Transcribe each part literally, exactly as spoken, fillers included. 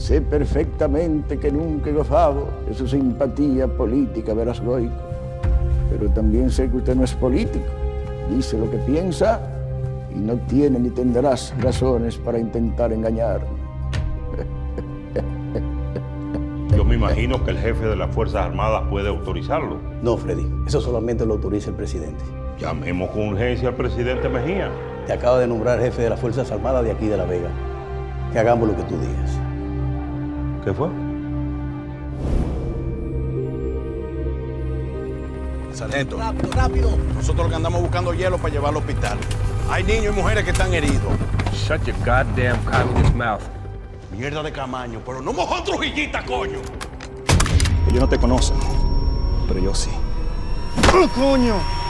Sé perfectamente que nunca he gozado de su simpatía política, verás, Goico. Pero también sé que usted no es político. Dice lo que piensa y no tiene ni tendrás razones para intentar engañarme. Yo me imagino que el jefe de las Fuerzas Armadas puede autorizarlo. No, Freddy, eso solamente lo autoriza el presidente. Llamemos con urgencia al presidente Mejía. Te acaba de nombrar jefe de las Fuerzas Armadas de aquí de La Vega. Que hagamos lo que tú digas. ¿Qué fue? Sargento. Rápido, rápido. Nosotros lo que andamos buscando hielo para llevar al hospital. Hay niños y mujeres que están heridos. Shut your goddamn communist mouth. Mierda de Camaño, pero no mojó trujillita, coño. Ellos no te conocen, pero yo sí. ¡Oh, coño!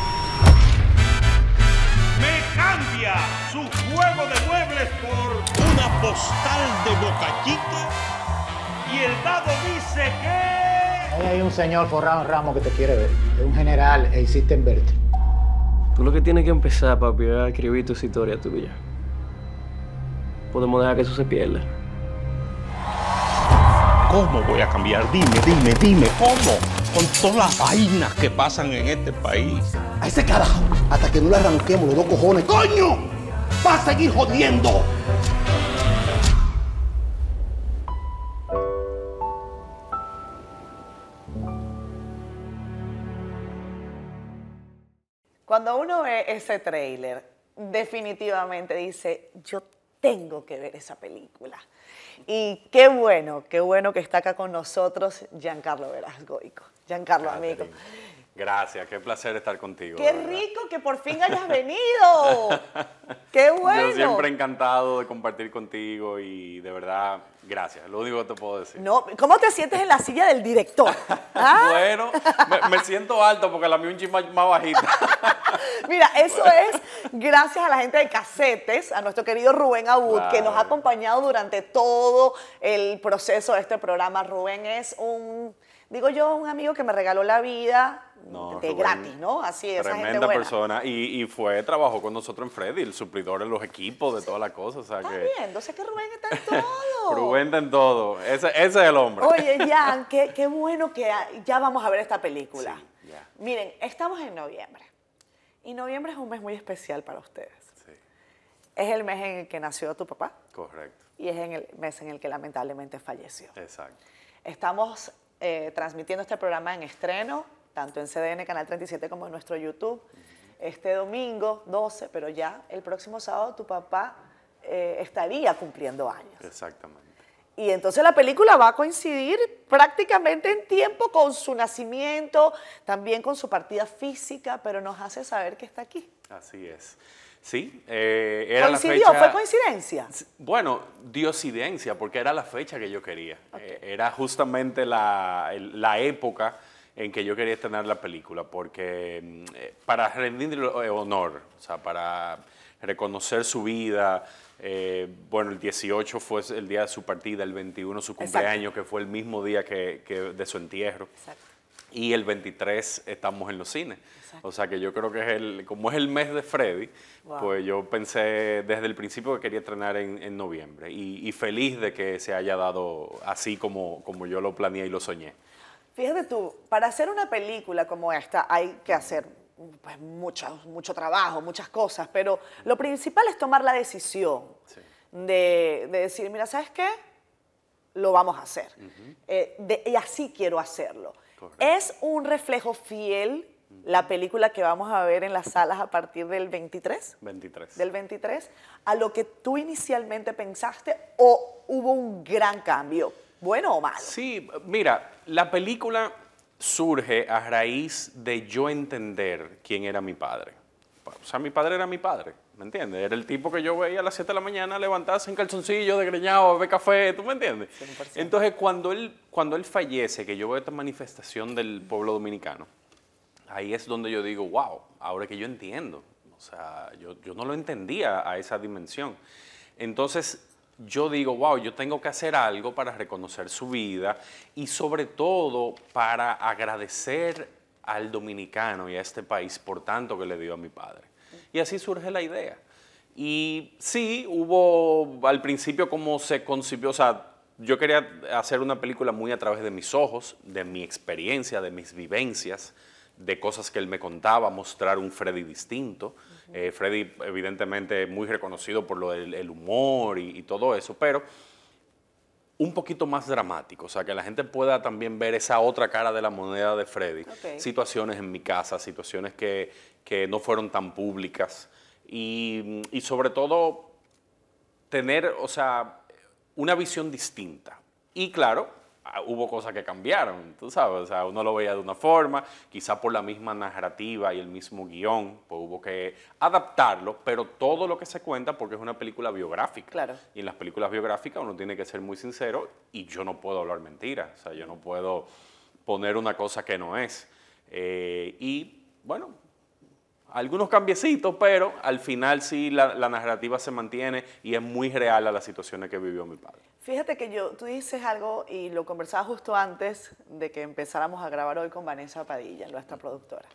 Me cambia su juego de muebles por una postal de Boca Chica y el dado dice que... Ahí hay un señor forrado en ramo que te quiere ver. Es un general e insiste en verte. Tú lo que tienes que empezar, papi, es a escribir tus historias tuyas. Podemos dejar que eso se pierda. ¿Cómo voy a cambiar? Dime, dime, dime, ¿cómo? Con todas las vainas que pasan en este país. A ese carajo, hasta que no le arranquemos los dos cojones. ¡Coño! ¡Va a seguir jodiendo! Cuando uno ve ese tráiler, definitivamente dice, yo tengo que ver esa película. Y qué bueno, qué bueno que está acá con nosotros Giancarlo Veras Goico. Giancarlo, amigo. Gracias, qué placer estar contigo. Qué rico que por fin hayas venido. Qué bueno. Yo siempre encantado de compartir contigo y de verdad, gracias. Lo único que te puedo decir. No, ¿cómo te sientes en la silla del director? ¿Ah? Bueno, me, me siento alto porque la mía un chin más, más bajita. Mira, eso es gracias a la gente de Casetes, a nuestro querido Rubén Abud, Claro. que nos ha acompañado durante todo el proceso de este programa. Rubén es un, digo yo, un amigo que me regaló la vida No, de Rubén, gratis, ¿no? Así es, esa gente Tremenda buena. persona. Y, y fue, trabajó con nosotros en Freddy, el suplidor de los equipos, de todas las cosas. O sea Está que bien, sé que Rubén está en todo. Rubén está en todo. Ese, ese es el hombre. Oye, Jan, qué, qué bueno que ya vamos a ver esta película. Sí, ya. Miren, estamos en noviembre. Y noviembre es un mes muy especial para ustedes. Sí, Es el mes en el que nació tu papá correcto. y es en el mes en el que lamentablemente falleció. Exacto. Estamos eh, transmitiendo este programa en estreno, tanto en C D N Canal treinta y siete como en nuestro YouTube, este domingo doce, pero ya el próximo sábado tu papá eh, estaría cumpliendo años. Exactamente. Y entonces la película va a coincidir prácticamente en tiempo con su nacimiento, también con su partida física, pero nos hace saber que está aquí. Así es. Sí, eh, era la ¿Coincidió? fecha... ¿Fue coincidencia? Bueno, diosidencia, porque era la fecha que yo quería. Okay. Eh, era justamente la, el- la época en que yo quería estrenar la película, porque eh, para rendirle honor, o sea, para reconocer su vida. Eh, bueno, el dieciocho fue el día de su partida, el veintiuno su cumpleaños, Exacto. que fue el mismo día que, que de su entierro. Exacto. Y el veintitrés estamos en los cines. Exacto. O sea que yo creo que es el, como es el mes de Freddy, Wow. pues yo pensé desde el principio que quería estrenar en, en noviembre. Y, y feliz de que se haya dado así como, como yo lo planeé y lo soñé. Fíjate tú, para hacer una película como esta hay que hacer pues, mucho, mucho trabajo, muchas cosas, pero lo principal es tomar la decisión Sí. de, de decir, mira, ¿sabes qué? Lo vamos a hacer. Eh, de- y así quiero hacerlo. Correcto. Es un reflejo fiel la película que vamos a ver en las salas a partir del veintitrés, veintitrés. del veintitrés, a lo que tú inicialmente pensaste o hubo un gran cambio, bueno o malo. Sí, mira, la película surge a raíz de yo entender quién era mi padre. O sea, mi padre era mi padre, ¿me entiendes? Era el tipo que yo veía a las siete de la mañana levantarse en calzoncillo, desgreñado, a beber café, ¿tú me entiendes? cien por ciento. Entonces, cuando él, cuando él fallece, que yo veo esta manifestación del pueblo dominicano, ahí es donde yo digo, wow, ahora que yo entiendo. O sea, yo, yo no lo entendía a esa dimensión. Entonces, yo digo, wow, yo tengo que hacer algo para reconocer su vida y sobre todo para agradecer al dominicano y a este país por tanto que le dio a mi padre. Y así surge la idea. Y sí, hubo al principio como se concibió, o sea, yo quería hacer una película muy a través de mis ojos, de mi experiencia, de mis vivencias, de cosas que él me contaba, mostrar un Freddy distinto. Uh-huh. eh, Freddy evidentemente muy reconocido por lo del el humor y, y todo eso, pero un poquito más dramático, o sea, que la gente pueda también ver esa otra cara de la moneda de Freddy. Okay. Situaciones en mi casa, situaciones que, que no fueron tan públicas y, y sobre todo tener, o sea, una visión distinta. Y claro, hubo cosas que cambiaron, tú sabes, o sea, uno lo veía de una forma, quizá por la misma narrativa y el mismo guión, pues hubo que adaptarlo, pero todo lo que se cuenta porque es una película biográfica. Claro. Y en las películas biográficas uno tiene que ser muy sincero y yo no puedo hablar mentiras, o sea, yo no puedo poner una cosa que no es. Eh, y bueno, algunos cambiecitos, pero al final sí la, la narrativa se mantiene y es muy real a las situaciones que vivió mi padre. Fíjate que yo, tú dices algo y lo conversaba justo antes de que empezáramos a grabar hoy con Vanessa Padilla, nuestra productora.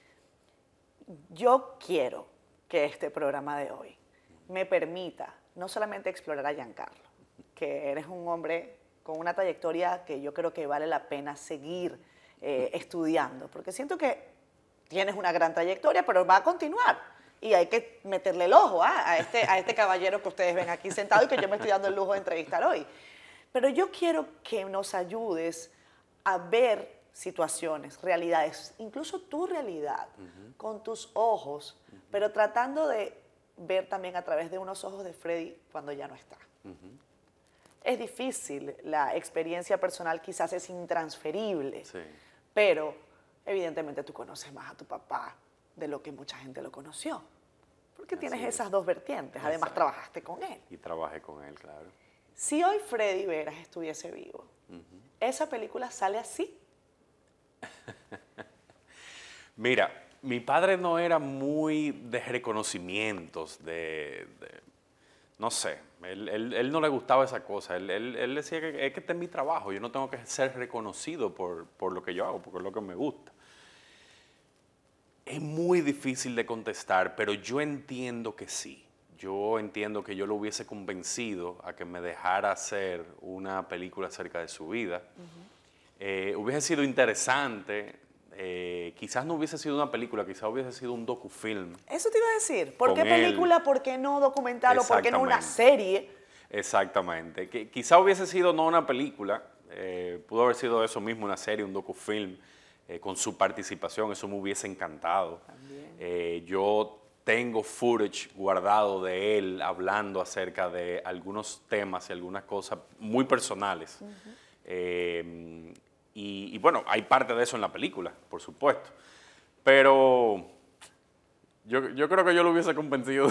Yo quiero que este programa de hoy me permita no solamente explorar a Giancarlo, que eres un hombre con una trayectoria que yo creo que vale la pena seguir eh, estudiando, porque siento que tienes una gran trayectoria, pero va a continuar. Y hay que meterle el ojo ¿eh? a, este, a este caballero que ustedes ven aquí sentado y que yo me estoy dando el lujo de entrevistar hoy. Pero yo quiero que nos ayudes a ver situaciones, realidades, incluso tu realidad, uh-huh. con tus ojos, uh-huh. pero tratando de ver también a través de unos ojos de Freddy cuando ya no está. Uh-huh. Es difícil, la experiencia personal quizás es intransferible, sí. pero evidentemente tú conoces más a tu papá de lo que mucha gente lo conoció. Porque Así tienes es. esas dos vertientes. Exacto. Además, trabajaste con él. Y trabajé con él, claro. Si hoy Freddy Veras estuviese vivo, uh-huh. ¿esa película sale así? Mira, mi padre no era muy de reconocimientos, de... de no sé, él, él, él no le gustaba esa cosa. Él, él, él decía que es que este es mi trabajo, yo no tengo que ser reconocido por, por lo que yo hago, porque es lo que me gusta. Es muy difícil de contestar, pero yo entiendo que sí. Yo entiendo que yo lo hubiese convencido a que me dejara hacer una película acerca de su vida. Uh-huh. eh, hubiese sido interesante, eh, quizás no hubiese sido una película, quizás hubiese sido un docufilm. Eso te iba a decir. ¿Por qué película? Él. ¿Por qué no documental? ¿O por qué no una serie? Exactamente. Que, quizás hubiese sido no una película, eh, pudo haber sido eso mismo, una serie, un docufilm. Eh, con su participación, eso me hubiese encantado. Eh, yo tengo footage guardado de él hablando acerca de algunos temas y algunas cosas muy personales. Uh-huh. eh, y, y bueno, hay parte de eso en la película, por supuesto. Pero yo, yo creo que yo lo hubiese convencido.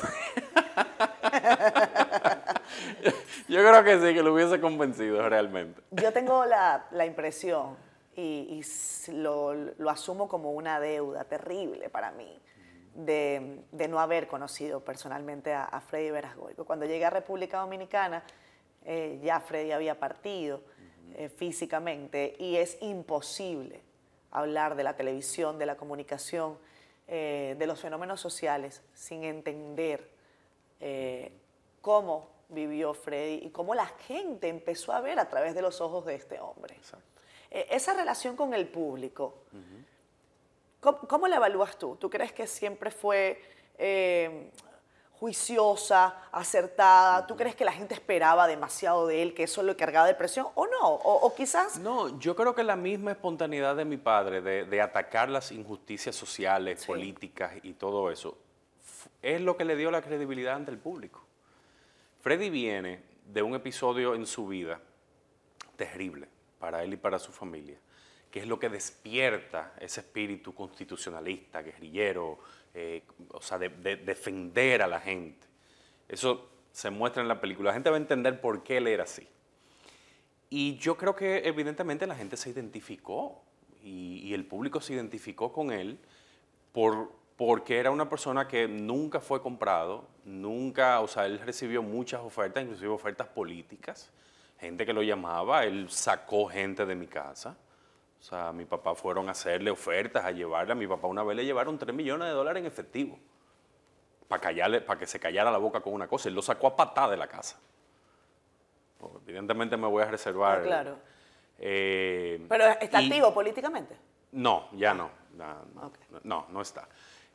yo, yo creo que sí, que lo hubiese convencido realmente. Yo tengo la, la impresión y, y lo, lo asumo como una deuda terrible para mí de, de no haber conocido personalmente a, a Freddy Veras Goico. Cuando llegué a República Dominicana, eh, ya Freddy había partido eh, físicamente y es imposible hablar de la televisión, de la comunicación, eh, de los fenómenos sociales sin entender eh, cómo vivió Freddy y cómo la gente empezó a ver a través de los ojos de este hombre. Exacto. Esa relación con el público, uh-huh. ¿cómo, ¿cómo la evalúas tú? ¿Tú crees que siempre fue eh, juiciosa, acertada? Uh-huh. ¿Tú crees que la gente esperaba demasiado de él, que eso lo cargaba de presión o no? O, o quizás... No, yo creo que la misma espontaneidad de mi padre de, de atacar las injusticias sociales, sí. políticas y todo eso, es lo que le dio la credibilidad ante el público. Freddy viene de un episodio en su vida terrible para él y para su familia, que es lo que despierta ese espíritu constitucionalista, guerrillero, eh, o sea, de, de defender a la gente. Eso se muestra en la película. La gente va a entender por qué él era así. Y yo creo que evidentemente la gente se identificó y, y el público se identificó con él por, porque era una persona que nunca fue comprado, nunca, o sea, él recibió muchas ofertas, inclusive ofertas políticas, gente que lo llamaba, él sacó gente de mi casa. O sea, mi papá fueron a hacerle ofertas, a llevarle. A mi papá una vez le llevaron tres millones de dólares en efectivo para callarle, para que se callara la boca con una cosa. Él lo sacó a patada de la casa. Evidentemente me voy a reservar. Ah, claro. Eh, ¿Pero está y- activo políticamente? No, ya no. Na- Ok. No, no está.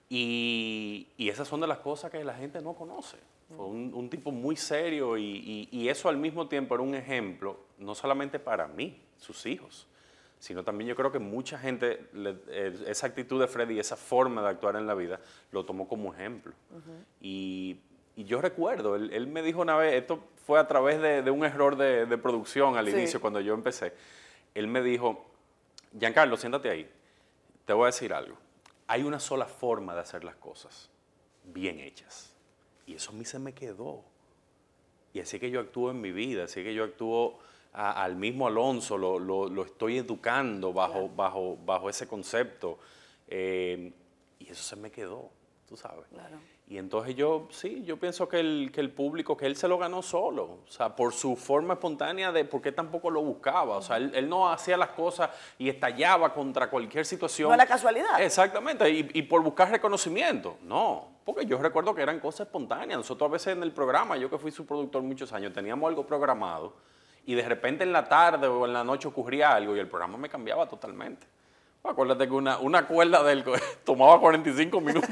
Y, y esas son de las cosas que la gente no conoce. Fue un, un tipo muy serio y, y- y eso al mismo tiempo era un ejemplo, no solamente para mí, sus hijos, sino también yo creo que mucha gente, le- eh, esa actitud de Freddy, esa forma de actuar en la vida, lo tomó como ejemplo. y, y yo recuerdo, él, él me dijo una vez, esto fue a través de, de un error de, de producción al Sí. inicio, cuando yo empecé, él me dijo, Giancarlo, siéntate ahí, te voy a decir algo. Hay una sola forma de hacer las cosas, bien hechas. Y eso a mí se me quedó. Y así que yo actúo en mi vida, así que yo actúo a- al mismo Alonso, lo, lo- lo estoy educando bajo, Claro. bajo, bajo ese concepto. Eh, y eso se me quedó, tú sabes. Claro. Y entonces yo, sí, yo pienso que el, que el público, que él se lo ganó solo, o sea, por su forma espontánea de por qué tampoco lo buscaba, o sea, él, él no hacía las cosas y estallaba contra cualquier situación. No era casualidad. Exactamente, y, y por buscar reconocimiento, no, porque yo recuerdo que eran cosas espontáneas. Nosotros a veces en el programa, yo que fui su productor muchos años, teníamos algo programado y de repente en la tarde o en la noche ocurría algo y el programa me cambiaba totalmente. Acuérdate que una, una cuerda de él tomaba cuarenta y cinco minutos.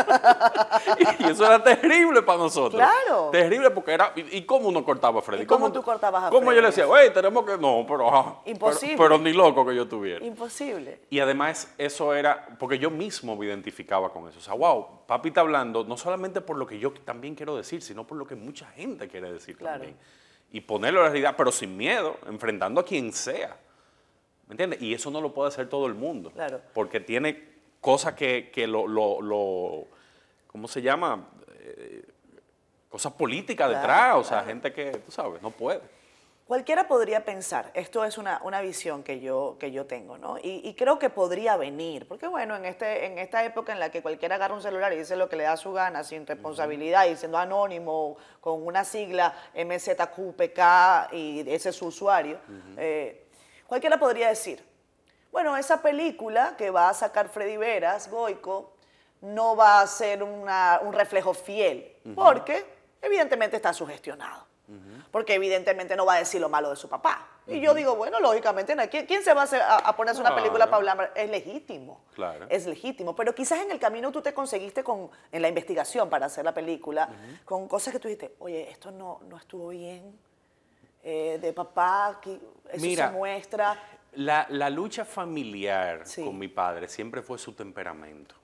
Y eso era terrible para nosotros. Claro. Terrible porque era... ¿Y, y cómo uno cortaba a Freddy? ¿Y cómo tú cortabas a ¿Cómo Freddy? yo le decía, güey, tenemos que... No, pero... ah, Imposible. Pero, pero ni loco que yo tuviera. Imposible. Y además eso era... Porque yo mismo me identificaba con eso. O sea, wow, papi está hablando no solamente por lo que yo también quiero decir, sino por lo que mucha gente quiere decir Claro. también. Y ponerlo en la realidad, pero sin miedo, enfrentando a quien sea. ¿Me entiendes? Y eso no lo puede hacer todo el mundo. Claro. Porque tiene cosas que, que lo, lo, lo- ¿cómo se llama? Eh, cosas políticas Claro, detrás, o sea, claro. gente que, tú sabes, no puede. Cualquiera podría pensar, esto es una, una visión que yo, que yo tengo, ¿no? Y, y creo que podría venir, porque bueno, en, este, en esta época en la que cualquiera agarra un celular y dice lo que le da su gana, sin responsabilidad y siendo anónimo, con una sigla M Z Q P K y ese es su usuario, eh, cualquiera podría decir, bueno, esa película que va a sacar Freddy Veras, Goico, no va a ser una- un reflejo fiel, porque evidentemente está sugestionado. Porque evidentemente no va a decir lo malo de su papá. Y yo digo, bueno, lógicamente, ¿no? ¿quién, quién se va a, hacer, a, a ponerse una película Claro. para hablar? Es legítimo. Claro. Es legítimo. Pero quizás en el camino tú te conseguiste con, en la investigación para hacer la película, con cosas que tú dijiste, oye, esto no, no estuvo bien, eh, de papá, que eso Mira, se muestra. La, la lucha familiar Sí. con mi padre siempre fue su temperamento.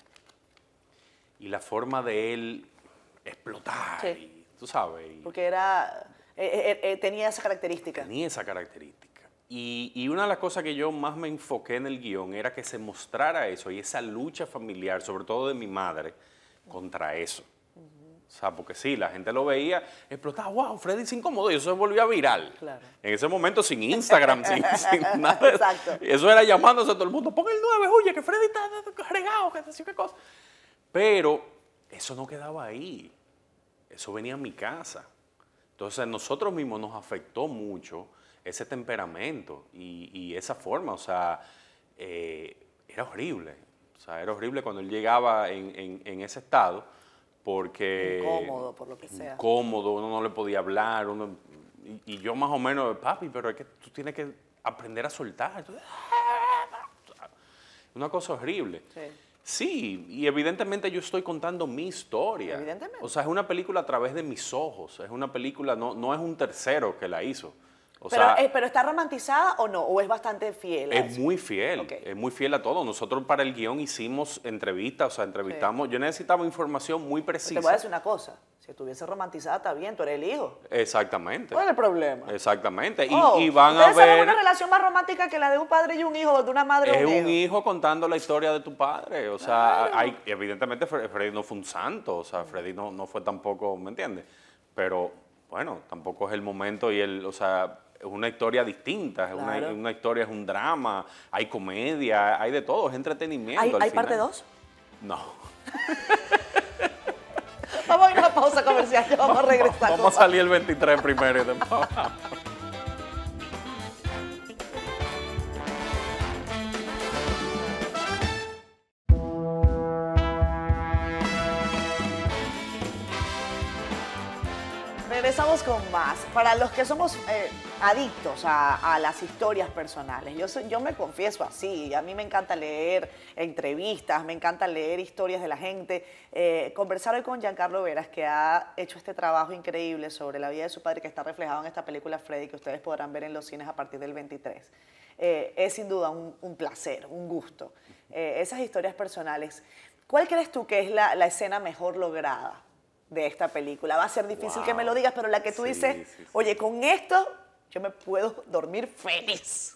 Y la forma de él explotar, Sí. y, tú sabes. y- Porque era, eh, eh, eh, tenía esa característica. Tenía esa característica. Y, y una de las cosas que yo más me enfoqué en el guión era que se mostrara eso y esa lucha familiar, sobre todo de mi madre, contra eso. O sea, porque sí, la gente lo veía, explotaba, wow, Freddy se incomodó y eso se volvió viral. Claro. En ese momento sin Instagram, sin, sin nada. Exacto. Eso era llamándose a todo el mundo, pon el nueve, oye, que Freddy está regado, que sé qué cosa. Pero eso no quedaba ahí. Eso venía a mi casa. Entonces, a nosotros mismos nos afectó mucho ese temperamento y, y esa forma. O sea, eh, era horrible. O sea, era horrible cuando él llegaba en, en- en ese estado porque... Incómodo, por lo que sea. Incómodo, uno no le podía hablar. Uno, y, y yo más o menos, papi, pero es que tú tienes que aprender a soltar. Tú- Una cosa horrible. Sí. Sí, y evidentemente yo estoy contando mi historia. Evidentemente. O sea, es una película a través de mis ojos. Es una película, no, no es un tercero que la hizo. O pero, sea, eh, ¿Pero está romantizada o no? ¿O es bastante fiel a es eso? muy fiel, Ok. es muy fiel a todo. Nosotros para el guión hicimos entrevistas, o sea, entrevistamos. Yo necesitaba información muy Te precisa. voy a decir una cosa. Si estuviese romantizada, está bien, tú eres el hijo. Exactamente. ¿Cuál es el problema? Exactamente. Y, Oh, y van a ¿ustedes saben ver. una relación más romántica que la de un padre y un hijo, de una madre Es y un un hijo? hijo contando la historia de tu padre. O sea, hay, evidentemente Fre- Freddy no fue un santo. O sea, Freddy no, no fue tampoco, ¿me entiendes? Pero, bueno, tampoco es el momento y el, o sea, es una historia distinta. Es una, Claro. una historia, es un drama, hay comedia, hay de todo, es entretenimiento. ¿Hay, al hay parte final. dos? No. Vamos a ir a una pausa comercial, ya vamos a regresar. Vamos a salir el veintitrés primero y después. Regresamos con más. Para los que somos eh, adictos a, a las historias personales, yo, soy- yo me confieso así, a mí me encanta leer entrevistas, me encanta leer historias de la gente. Eh, conversar hoy con Giancarlo Veras, que ha hecho este trabajo increíble sobre la vida de su padre, que está reflejado en esta película Freddy, que ustedes podrán ver en los cines a partir del veintitrés. Eh, es sin duda un, un placer, un gusto. Eh, esas historias personales, ¿cuál crees tú que es la, la escena mejor lograda de esta película? Va a ser difícil Wow. que me lo digas, pero la que tú Sí, dices, sí, sí. oye, con esto yo me puedo dormir feliz.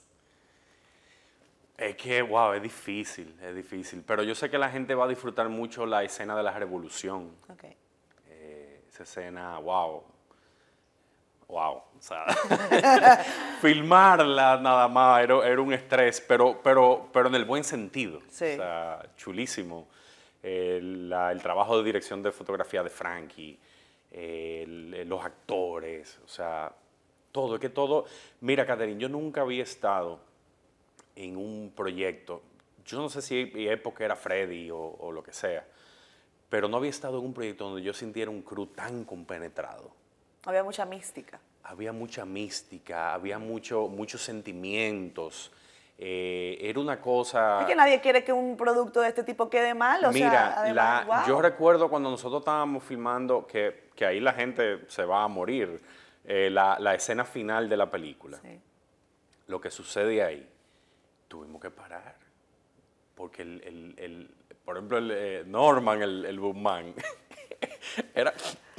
Es que, wow, es difícil, es difícil. Pero yo sé que la gente va a disfrutar mucho la escena de la revolución. Okay. Eh, esa escena, wow. Wow. O sea, filmarla nada más era, era un estrés, pero, pero, pero en el buen sentido. Sí. O sea, chulísimo. El, la- el trabajo de dirección de fotografía de Frankie, el- los actores, o sea, todo, es que todo. Mira, Catherine, yo nunca había estado en un proyecto, yo no sé si mi época era Freddy o, o lo que sea, pero no había estado en un proyecto donde yo sintiera un crew tan compenetrado. Había mucha mística. Había mucha mística, había mucho, muchos sentimientos. eh, era una cosa... Es que nadie quiere que un producto de este tipo quede mal, o Mira, sea, además, la- wow. yo recuerdo cuando nosotros estábamos filmando, que, que ahí la gente se va a morir, eh, la, la escena final de la película. Sí. Lo que sucede ahí, tuvimos que parar. Porque, el, el- el- por ejemplo, el, eh, Norman, el, el boomman, era...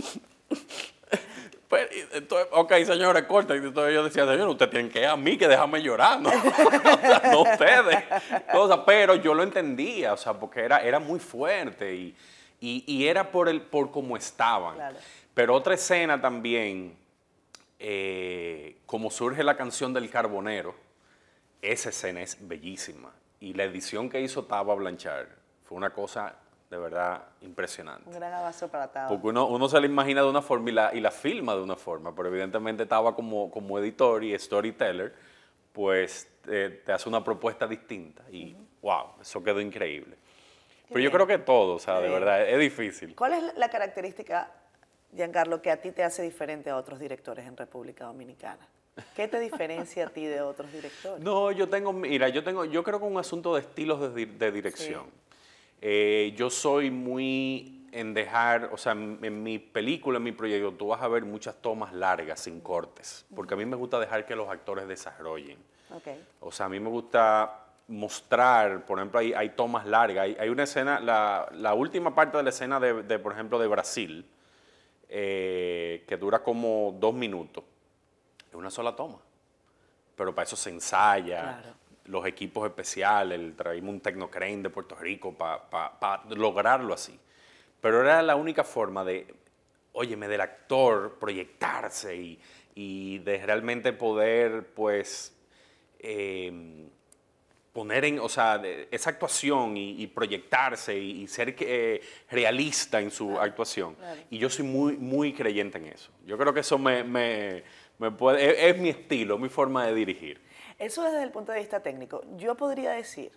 Pues, y entonces, ok, señores, corta. Y entonces yo decía, señor, ustedes tienen que ir a mí, que déjame llorar, ¿no? O sea, no ustedes. O sea, pero yo lo entendía, o sea, porque era, era muy fuerte y, y, y era por, el, por cómo estaban. Claro. Pero otra escena también, eh, como surge la canción del Carbonero, esa escena es bellísima. Y la edición que hizo Tava Blanchard fue una cosa de verdad impresionante. Un gran abrazo para Tavo. Porque uno, uno se la imagina de una forma y la, y la filma de una forma, pero evidentemente estaba como, como editor y storyteller, pues eh, te hace una propuesta distinta y wow, eso quedó increíble. Pero yo bien. creo que todo, o sea, Qué de bien. verdad, es, es difícil. ¿Cuál es la característica, Giancarlo, que a ti te hace diferente a otros directores en República Dominicana? ¿Qué te diferencia a ti de otros directores? No, yo tengo, mira, yo tengo, yo creo que es un asunto de estilos de, di- de dirección. Eh, yo soy muy en dejar, o sea, en, en mi película, en mi proyecto, tú vas a ver muchas tomas largas, sin cortes, porque a mí me gusta dejar que los actores desarrollen. Ok. O sea, a mí me gusta mostrar, por ejemplo, hay, hay tomas largas. Hay, hay una escena, la, la última parte de la escena de, de, por ejemplo, de Brasil, eh, que dura como dos minutos. Es una sola toma. Pero para eso se ensaya, Claro. los equipos especiales, el, traímos un Tecnocrane de Puerto Rico para pa, pa lograrlo así. Pero era la única forma de, óyeme, del actor proyectarse y, y de realmente poder, pues, eh, poner en, o sea, de- esa actuación y, y proyectarse y, y ser eh, realista en su actuación. claro. Y yo soy muy, muy creyente en eso. Yo creo que eso me, me, me puede, es, es mi estilo, mi forma de dirigir. Eso desde el punto de vista técnico. Yo podría decir,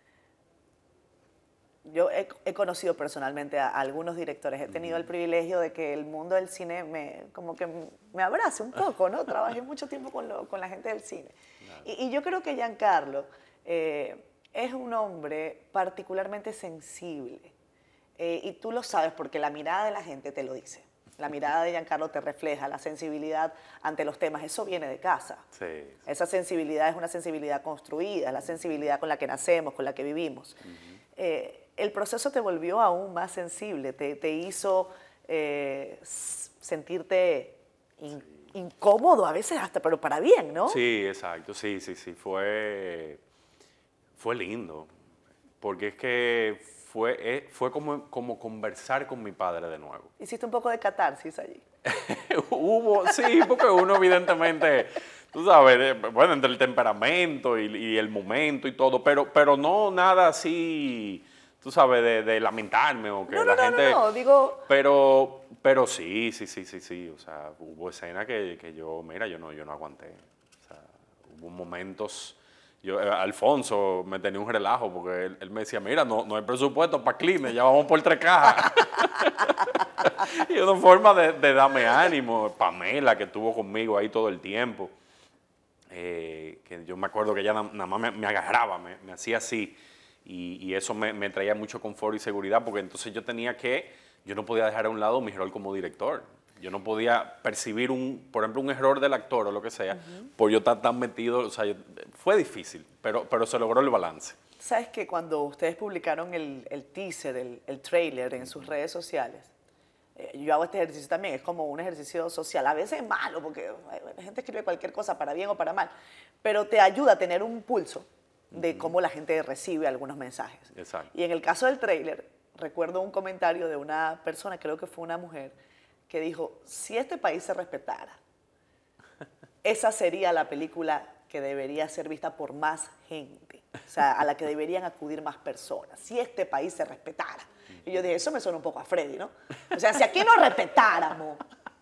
yo he, he conocido personalmente a, a algunos directores, he tenido el privilegio de que el mundo del cine me, como que me abrace un poco, ¿no? Trabajé mucho tiempo con, lo- con la gente del cine. Y, y yo creo que Giancarlo eh, es un hombre particularmente sensible. Eh, y tú lo sabes porque la mirada de la gente te lo dice. La mirada de Giancarlo te refleja la sensibilidad ante los temas. Eso viene de casa. Sí. Esa sensibilidad es una sensibilidad construida, la sensibilidad con la que nacemos, con la que vivimos. Eh, el proceso te volvió aún más sensible, te, te hizo eh, s- sentirte in- incómodo a veces hasta, pero para bien, ¿no? Sí, exacto, sí, sí, sí, fue, fue lindo, porque es que fue, eh, fue como, como conversar con mi padre de nuevo. Hiciste un poco de catarsis allí. Hubo, sí, porque uno evidentemente, tú sabes, de- bueno, entre el temperamento y, y el momento y todo, pero, pero no nada así, tú sabes, de, de lamentarme o que No, la no, no, gente... no, no, digo... Pero, pero sí, sí, sí, sí, sí, o sea, hubo escenas que, que yo, mira, yo no, yo no aguanté. O sea, hubo momentos Yo, eh, Alfonso me tenía un relajo porque él, él me decía, mira, no, no hay presupuesto para Clines, ya vamos por tres cajas. Y una forma de, de darme ánimo. Pamela, que estuvo conmigo ahí todo el tiempo, eh, que yo me acuerdo que ella nada na más me, me agarraba, me, me hacía así, y, y eso me, me traía mucho confort y seguridad, porque entonces yo tenía que, yo no podía dejar a un lado mi rol como director. Yo no podía percibir, un, por ejemplo, un error del actor o lo que sea, uh-huh. por yo estar tan metido, o sea, yo, fue difícil, pero, pero se logró el balance. ¿Sabes que cuando ustedes publicaron el, el teaser, el, el trailer en sus redes sociales, eh, yo hago este ejercicio también, es como un ejercicio social, a veces es malo, porque la gente escribe cualquier cosa para bien o para mal, pero te ayuda a tener un pulso de uh-huh. cómo la gente recibe algunos mensajes. Exacto. Y en el caso del trailer, recuerdo un comentario de una persona, creo que fue una mujer, que dijo, si este país se respetara, esa sería la película que debería ser vista por más gente, o sea, a la que deberían acudir más personas, si este país se respetara. Y yo dije, eso me suena un poco a Freddy, ¿no? O sea, si aquí nos respetáramos.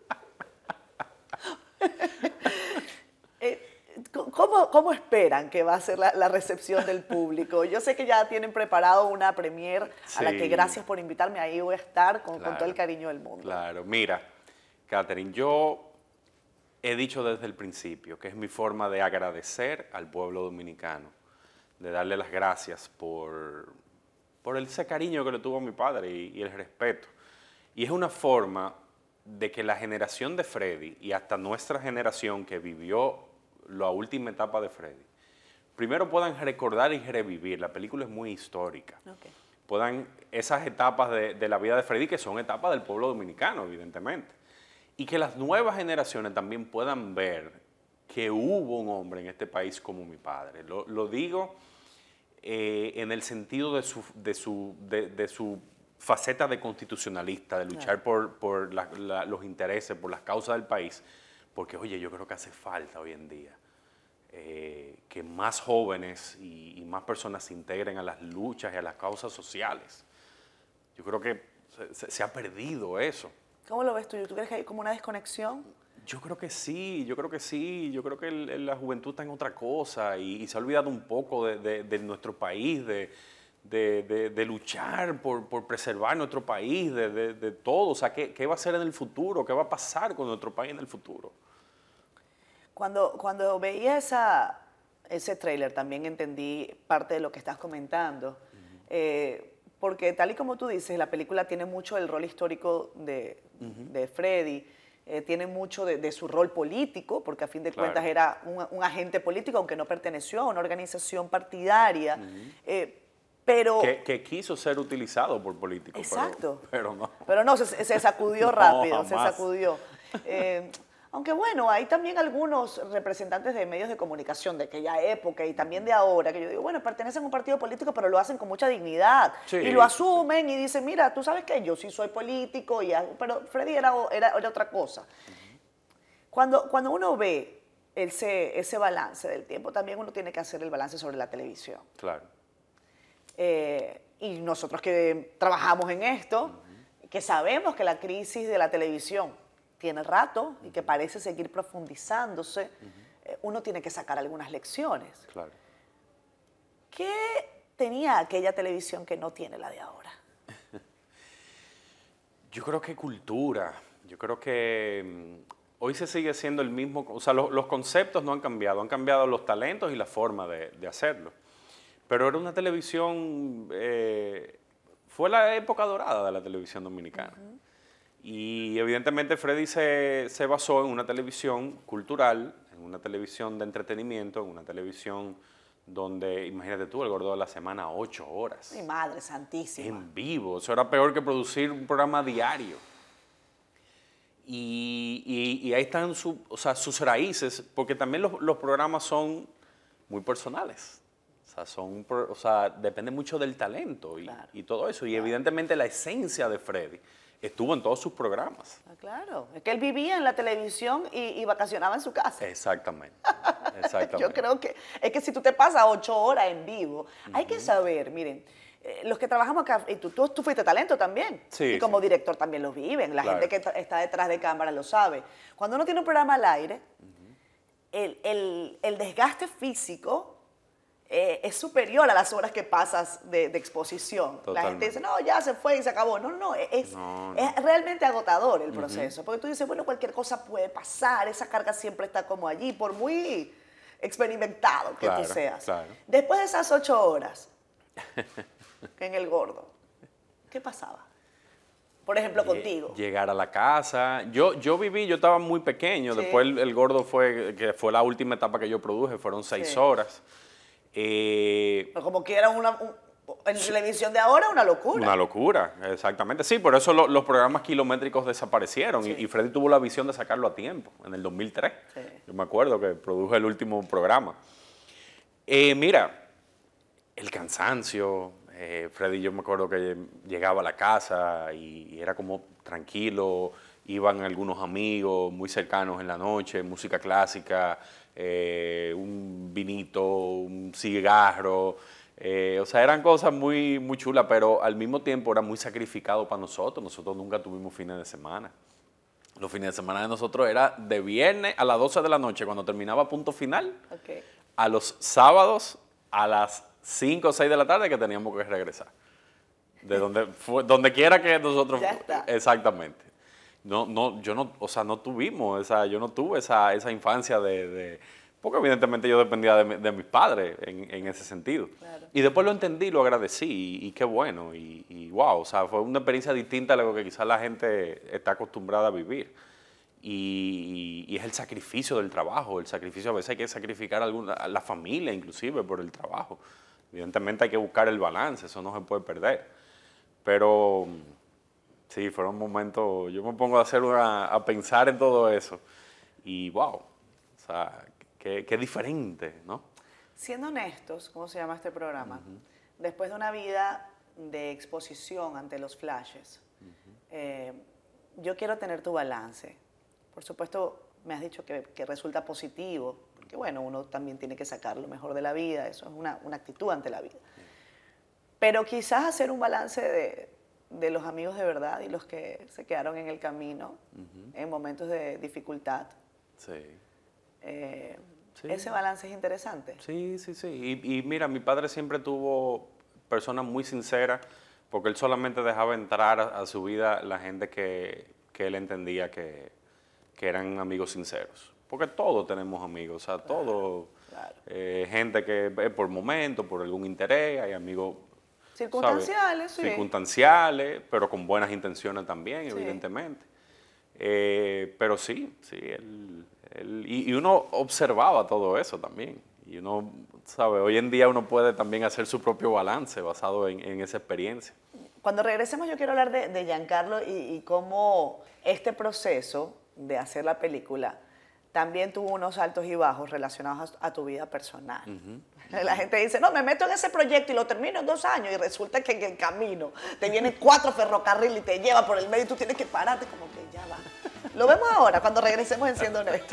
eh, ¿cómo, ¿Cómo esperan que va a ser la, la recepción del público? Yo sé que ya tienen preparado una premiere sí. a la que gracias por invitarme, ahí voy a estar con, claro, con todo el cariño del mundo. Claro, mira, Catherine, yo he dicho desde el principio que es mi forma de agradecer al pueblo dominicano, de darle las gracias por, por ese cariño que le tuvo a mi padre y, y el respeto. Y es una forma de que la generación de Freddy y hasta nuestra generación que vivió la última etapa de Freddy, primero puedan recordar y revivir, la película es muy histórica, okay. puedan esas etapas de, de la vida de Freddy, que son etapas del pueblo dominicano, evidentemente, y que las nuevas generaciones también puedan ver que hubo un hombre en este país como mi padre. Lo, lo digo eh, en el sentido de su, de, su, de, de su faceta de constitucionalista, de luchar claro. por, por la, la, los intereses, por las causas del país, porque, oye, yo creo que hace falta hoy en día eh, que más jóvenes y, y más personas se integren a las luchas y a las causas sociales. Yo creo que se, se ha perdido eso. ¿Cómo lo ves tú? ¿Tú crees que hay como una desconexión? Yo creo que sí, yo creo que sí. Yo creo que el, el, la juventud está en otra cosa y, y se ha olvidado un poco de, de, de nuestro país, de, de, de, de luchar por, por preservar nuestro país, de, de, de todo. O sea, ¿qué, ¿qué va a ser en el futuro? ¿Qué va a pasar con nuestro país en el futuro? Cuando, cuando veía esa, ese tráiler también entendí parte de lo que estás comentando. Uh-huh. eh, porque tal y como tú dices, la película tiene mucho del rol histórico de, uh-huh. de Freddy, eh, tiene mucho de, de su rol político, porque a fin de claro. cuentas era un, un agente político, aunque no perteneció a una organización partidaria. Uh-huh. eh, pero que, que quiso ser utilizado por políticos. Exacto. Pero, pero no. Pero no, se, se sacudió rápido, no, se sacudió. Eh, Aunque bueno, hay también algunos representantes de medios de comunicación de aquella época y también de ahora, que yo digo, bueno, pertenecen a un partido político, pero lo hacen con mucha dignidad. Sí. Y lo asumen y dicen, mira, tú sabes que yo sí soy político, y, pero Freddy era, era, era otra cosa. Uh-huh. Cuando, cuando uno ve ese, ese balance del tiempo, también uno tiene que hacer el balance sobre la televisión. Claro. Eh, y nosotros que trabajamos en esto, uh-huh. que sabemos que la crisis de la televisión tiene rato y que parece seguir profundizándose, uh-huh. eh, uno tiene que sacar algunas lecciones. Claro. ¿Qué tenía aquella televisión que no tiene la de ahora? Yo creo que cultura. Yo creo que um, hoy se sigue siendo el mismo, o sea, lo, los conceptos no han cambiado, han cambiado los talentos y la forma de, de hacerlo. Pero era una televisión, eh, fue la época dorada de la televisión dominicana. Uh-huh. Y evidentemente Freddy se, se basó en una televisión cultural, en una televisión de entretenimiento, en una televisión donde, imagínate tú, el Gordo de la Semana, ocho horas. Mi madre santísima. En vivo, eso era peor que producir un programa diario. Y, y, y ahí están su, o sea, sus raíces, porque también los, los programas son muy personales. O sea, son, o sea, depende mucho del talento y, claro. y todo eso. Y claro. evidentemente la esencia de Freddy estuvo en todos sus programas. Ah, claro, es que él vivía en la televisión y, y vacacionaba en su casa. Exactamente, exactamente. Yo creo que es que si tú te pasas ocho horas en vivo, uh-huh. hay que saber, miren, eh, los que trabajamos acá, y tú, tú, tú fuiste talento también, sí, y como sí. director también lo viven, la claro. gente que está detrás de cámara lo sabe. Cuando uno tiene un programa al aire, uh-huh. el, el, el desgaste físico eh, es superior a las horas que pasas de, de exposición. Totalmente. La gente dice, no, ya se fue y se acabó. No, no, es, No, no. es realmente agotador el proceso. Porque tú dices, bueno, cualquier cosa puede pasar, esa carga siempre está como allí, por muy experimentado que Claro, tú seas. claro. Después de esas ocho horas en el gordo, ¿qué pasaba? Por ejemplo, contigo. Llegar a la casa. Yo, yo viví, yo estaba muy pequeño. Sí. Después el, el gordo fue, que fue la última etapa que yo produje, fueron seis Sí. horas. Eh, Pero como quiera, una, un- en televisión de ahora, una locura. Una locura, exactamente. Sí, por eso lo- los programas kilométricos desaparecieron y, Sí. y Freddy tuvo la visión de sacarlo a tiempo, en el dos mil tres. Sí. Yo me acuerdo que produje el último programa. Eh, mira, el cansancio. eh, Freddy, yo me acuerdo que llegaba a la casa y, y era como tranquilo. Iban algunos amigos muy cercanos en la noche, música clásica, eh, un vinito, un cigarro. Eh, o sea, eran cosas muy, muy chulas, pero al mismo tiempo era muy sacrificado para nosotros. Nosotros nunca tuvimos fines de semana. Los fines de semana de nosotros era de viernes a las doce de la noche, cuando terminaba Punto Final, Ok. a los sábados a las cinco o seis de la tarde que teníamos que regresar. De donde, fue, donde quiera que nosotros... Ya está. Exactamente. No, no, yo no, o sea, no tuvimos esa, yo no tuve esa, esa infancia de, de- porque evidentemente yo dependía de, mi- de mis padres en, en ese sentido. Claro. Y después lo entendí, lo agradecí y, y qué bueno. Y, y wow, o sea, fue una experiencia distinta a lo que quizás la gente está acostumbrada a vivir. Y, y es el sacrificio del trabajo, el sacrificio, a veces hay que sacrificar a, alguna, a la familia inclusive por el trabajo. Evidentemente hay que buscar el balance, eso no se puede perder. Pero sí, fueron momentos, yo me pongo a, hacer una, a pensar en todo eso y wow, o sea, qué, qué diferente, ¿no? Siendo honestos, ¿cómo se llama este programa? Después de una vida de exposición ante los flashes, eh, yo quiero tener tu balance. Por supuesto, me has dicho que, que resulta positivo, porque bueno, uno también tiene que sacar lo mejor de la vida, eso es una, una actitud ante la vida. Pero quizás hacer un balance de, de los amigos de verdad y los que se quedaron en el camino en momentos de dificultad. Sí. Eh, Sí. Ese balance es interesante. Sí, sí, sí. Y, y mira, mi padre siempre tuvo personas muy sinceras porque él solamente dejaba entrar a, a su vida la gente que, que él entendía que, que eran amigos sinceros. Porque todos tenemos amigos, o sea, todos, claro. eh, gente que es por momento, por algún interés, hay amigos... Circunstanciales, ¿sabes? sí. Circunstanciales, pero con buenas intenciones también, Sí. evidentemente. Eh, pero sí, sí, él, él- y, y uno observaba todo eso también. Y uno, ¿sabe? Hoy en día uno puede también hacer su propio balance basado en, en esa experiencia. Cuando regresemos yo quiero hablar de, de Giancarlo y, y cómo este proceso de hacer la película también tuvo unos altos y bajos relacionados a, a tu vida personal. La gente dice, no, me meto en ese proyecto y lo termino en dos años y resulta que en el camino te vienen cuatro ferrocarriles y te lleva por el medio y tú tienes que pararte como que ya va. Lo vemos ahora cuando regresemos en Siendo Honesto.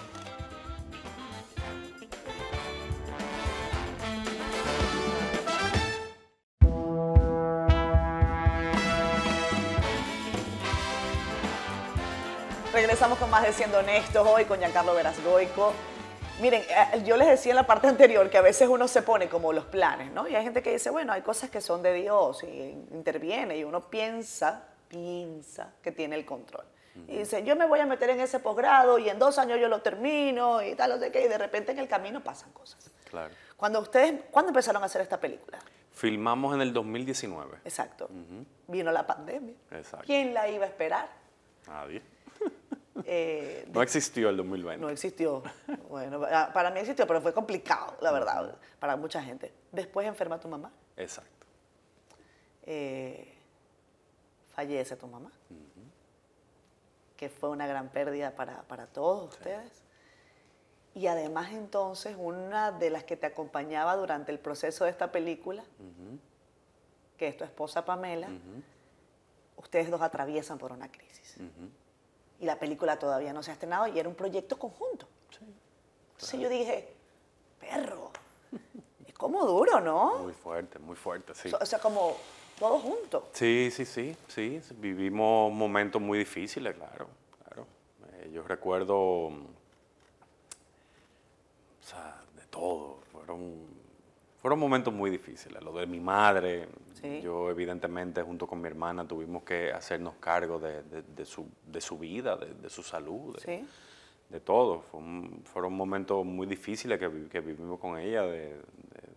Regresamos con más de Siendo Honestos hoy con Giancarlo Verasgoico. Miren, eh, yo les decía en la parte anterior que a veces uno se pone como los planes, ¿no? Y hay gente que dice, bueno, hay cosas que son de Dios y interviene y uno piensa, piensa que tiene el control. Y dice, yo me voy a meter en ese posgrado y en dos años yo lo termino y tal, no sé qué, y de repente en el camino pasan cosas. Claro. Cuando ustedes, ¿cuándo empezaron a hacer esta película? Filmamos en el dos mil diecinueve. Exacto. Vino la pandemia. Exacto. ¿Quién la iba a esperar? Nadie. Eh, No existió el dos mil veinte. No existió. Bueno, para para mí existió, pero fue complicado, la verdad, para mucha gente. Después enferma tu mamá, Exacto. eh, fallece tu mamá, que fue una gran pérdida para, para todos ustedes. Y además entonces, una de las que te acompañaba durante el proceso de esta película, que es tu esposa Pamela, ustedes dos atraviesan por una crisis. Y la película todavía no se ha estrenado y era un proyecto conjunto. Entonces yo dije, perro, es como duro, ¿no? Muy fuerte, muy fuerte, sí. O sea, como todos juntos. Sí, sí, sí, sí. Vivimos momentos muy difíciles, claro, claro. Eh, yo recuerdo, o sea, de todo. Fueron, fueron momentos muy difíciles. Lo de mi madre, Sí. yo evidentemente junto con mi hermana tuvimos que hacernos cargo de, de- de su, de su vida, de, de su salud, de, Sí. de todo. Fue un- fueron momentos muy difíciles que, vi- que vivimos con ella. De, de-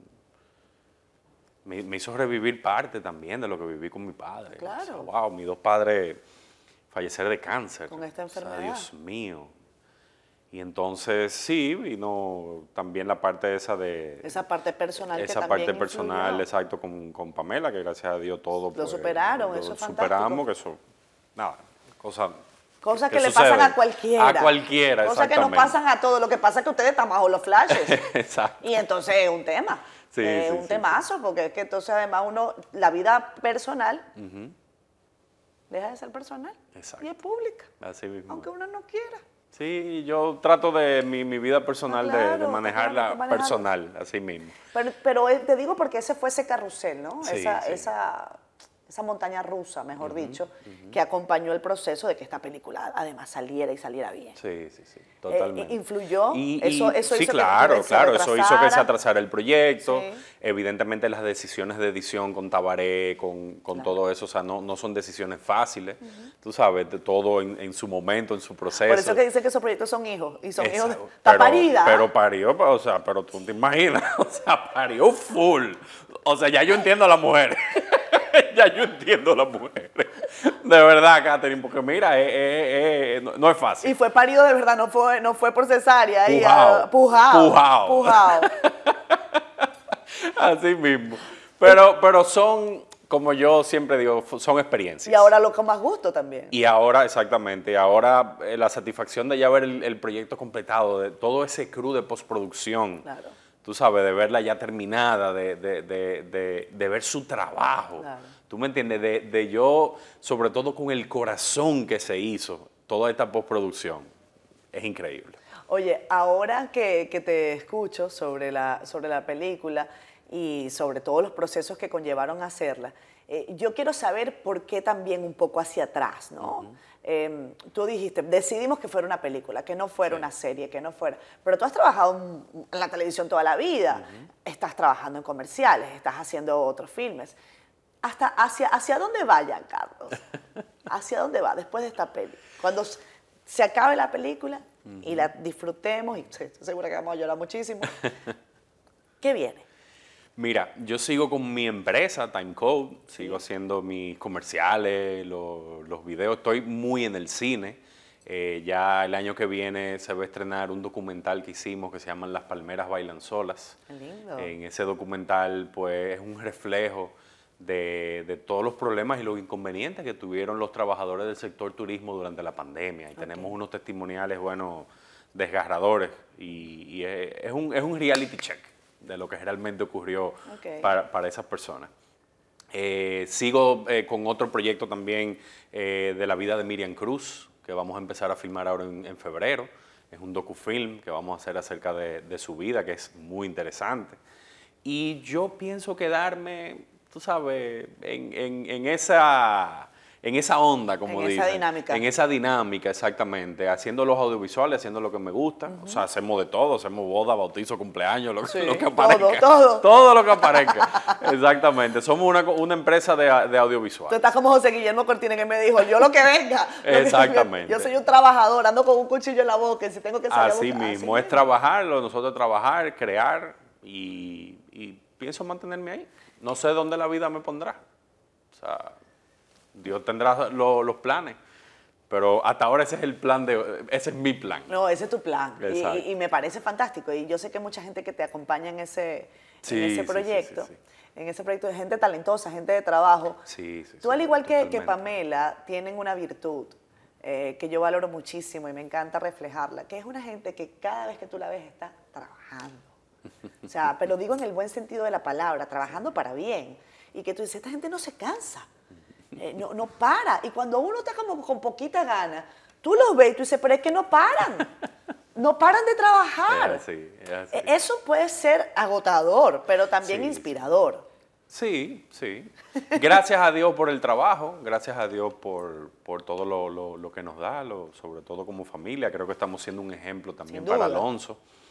me, me hizo revivir parte también de lo que viví con mi padre. Claro. O sea, wow, mis dos padres fallecer de cáncer. Con esta O sea, enfermedad. Dios mío. Y entonces sí, vino también la parte esa de... Esa parte personal que Esa también parte personal, influyó. exacto, con, con Pamela, que gracias a Dios todo... Lo superaron, eso es superamos, fantástico. que eso... Nada, cosa... Cosas que, que le pasan suceden. a cualquiera. A cualquiera, Cosas que nos exactamente. pasan a todos. Lo que pasa es que ustedes están bajo los flashes. Exacto. Y entonces es un tema. Sí, es sí, un sí, temazo, porque es que entonces además uno, la vida personal, deja de ser personal. Exacto. Y es pública. Así mismo. Aunque uno no quiera. Sí, yo trato de mi, mi vida personal Ah, de- de, claro, manejarla claro, que manejarla. personal, así mismo. Pero, pero eh, te digo porque ese fue ese carrusel, ¿no? Sí, esa, sí. esa, esa montaña rusa, mejor dicho, que acompañó el proceso de que esta película además saliera y saliera bien. Sí, sí, sí, totalmente. Eh, ¿influyó? Y, Eso- y- eso sí, hizo que claro, se claro, eso hizo que se retrasara. atrasara el proyecto. Sí. Evidentemente las decisiones de edición con Tabaré, con, con Claro. todo eso, o sea, no, no son decisiones fáciles. Tú sabes, de todo en, en su momento, en su proceso. Por eso que dicen que esos proyectos son hijos, y son hijos de Exacto. está Pero- parida. Pero parió, o sea, pero tú te imaginas, o sea, parió full. O sea, ya yo entiendo a la mujer. Ya yo entiendo a la mujer. De verdad, Catherine, porque mira, eh, eh, eh, no, no es fácil. Y fue parido de verdad, no fue, no fue por cesárea. y, Pujao. ah, pujao. Pujao. Pujao. Así mismo. Pero, pero son, como yo siempre digo, fu- son experiencias. Y ahora lo con más gusto también. Y ahora, exactamente, ahora eh, la satisfacción de ya ver el, el proyecto completado, de todo ese crew de postproducción, Claro. tú sabes, de verla ya terminada, de, de, de, de, de ver su trabajo, Claro. tú me entiendes, de, de yo, sobre todo con el corazón que se hizo, toda esta postproducción, es increíble. Oye, ahora que, que te escucho sobre la, sobre la película y sobre todos los procesos que conllevaron a hacerla, eh, yo quiero saber por qué también un poco hacia atrás, ¿no? Eh, tú dijiste, decidimos que fuera una película, que no fuera Sí. una serie, que no fuera... Pero tú has trabajado en en la televisión toda la vida, estás trabajando en comerciales, estás haciendo otros filmes. Hasta hacia, ¿Hacia dónde va, Giancarlo? ¿Hacia dónde va después de esta peli? Cuando s- se acabe la película y la disfrutemos, y estoy segura que vamos a llorar muchísimo, ¿qué viene? Mira, yo sigo con mi empresa, Timecode, sigo haciendo mis comerciales, lo- los videos, estoy muy en el cine. Eh, ya el año que viene se va a estrenar un documental que hicimos que se llama Las Palmeras Bailan Solas. Qué lindo. En ese documental, pues, es un reflejo de, de todos los problemas y los inconvenientes que tuvieron los trabajadores del sector turismo durante la pandemia. Y tenemos unos testimoniales, bueno, desgarradores. Y, y es, es un, es un reality check de lo que realmente ocurrió Ok. para, para esas personas. Eh, sigo eh, con otro proyecto también eh, de la vida de Miriam Cruz, que vamos a empezar a filmar ahora en, en febrero. Es un docufilm que vamos a hacer acerca de, de su vida, que es muy interesante. Y yo pienso quedarme, tú sabes, en, en- en esa, en esa onda, como En esa dicen. dinámica. En esa dinámica, exactamente. Haciendo los audiovisuales, haciendo lo que me gusta. O sea, hacemos de todo. Hacemos boda, bautizo, cumpleaños, lo, Sí, lo que todo, aparezca. todo. Todo lo que aparezca. Exactamente. Somos una, una empresa de, de audiovisual. Tú estás como José Guillermo Cortines que me dijo, yo lo que venga. Lo que- Exactamente. Yo soy un trabajador, ando con un cuchillo en la boca y si tengo que salir a Así buscar- mismo, así es trabajarlo, nosotros trabajar, crear y, y pienso mantenerme ahí. No sé dónde la vida me pondrá. O sea, Dios tendrá lo- los planes, pero hasta ahora ese es el plan de, ese es mi plan. No, ese es tu plan. Y, Exacto. y- y me parece fantástico. Y yo sé que mucha gente que te acompaña en ese, Sí, en sí, ese sí, proyecto, sí, sí. en ese proyecto de gente talentosa, gente de trabajo. Sí, sí, Tú, sí, al igual que, que totalmente. Pamela, tienen una virtud eh, que yo valoro muchísimo y me encanta reflejarla, que es una gente que cada vez que tú la ves está trabajando. O sea, pero digo en el buen sentido de la palabra, trabajando para bien. Y que tú dices, esta gente no se cansa, eh, no, no para. Y cuando uno está como con poquita gana, tú los ves y tú dices, pero es que no paran. No paran de trabajar. Es así, es así. E- Eso puede ser agotador, pero también Sí. inspirador. Sí, sí. Gracias a Dios por el trabajo, gracias a Dios por, por todo lo, lo- lo que nos da, lo- sobre todo como familia. Creo que estamos siendo un ejemplo también Sin para duda. Alonso.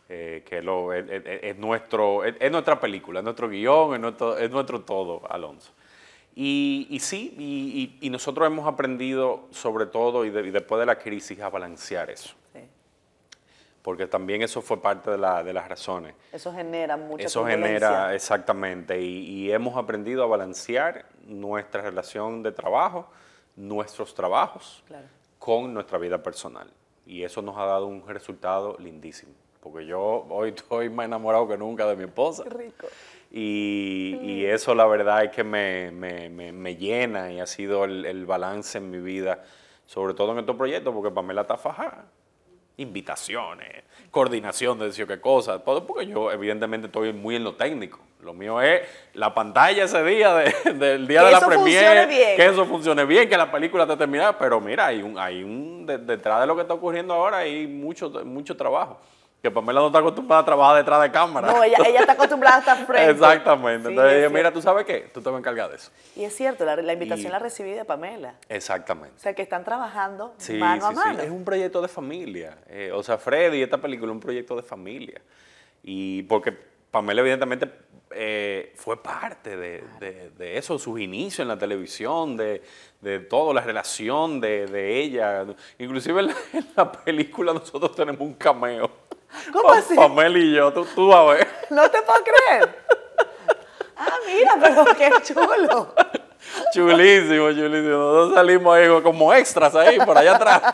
eh, que lo, es, es- es nuestro, es, es nuestra película, es nuestro guión, es nuestro, es nuestro todo, Alonso. Y, y sí, y, y- y nosotros hemos aprendido, sobre todo, y, de- y después de la crisis, a balancear eso. Sí. Porque también eso fue parte de, la- de las razones. Eso genera mucha Eso turbulencia. genera, exactamente, y, y hemos aprendido a balancear nuestra relación de trabajo, nuestros trabajos, Claro. con nuestra vida personal. Y eso nos ha dado un resultado lindísimo. Porque yo hoy estoy más enamorado que nunca de mi esposa. Qué rico. Y, y eso la verdad es que me, me- me- me llena y ha sido el, el balance en mi vida, sobre todo en estos proyectos, porque Pamela está fajada. Invitaciones, coordinación de decir qué cosas, todo porque yo evidentemente estoy muy en lo técnico. Lo mío es la pantalla ese día de- del día Que de la eso premiere, funcione bien. que eso funcione bien, que la película esté terminada, pero mira, hay un, hay un de- detrás de lo que está ocurriendo ahora hay mucho, mucho trabajo. Que Pamela no está acostumbrada a trabajar detrás de cámara. No, ella, ella está acostumbrada a estar frente. Exactamente. Sí, Entonces es dije, mira, cierto. ¿tú sabes qué? Tú te vas a encargar de eso. Y es cierto, la, la invitación Y- la recibí de Pamela. Exactamente. O sea, que están trabajando Sí, mano a sí, sí. mano. Es un proyecto de familia. Eh, o sea, Freddy, esta película es un proyecto de familia. Y porque Pamela, evidentemente, eh, fue parte de, de- de eso, sus inicios en la televisión, de, de todo, la relación de, de ella. Inclusive en la, en la película nosotros tenemos un cameo. ¿Cómo Pa- así? Pamela y yo, tú, tú a ver. No te puedo creer. Ah, mira, pero qué chulo. Chulísimo, chulísimo. Nosotros salimos ahí como extras ahí, por allá atrás.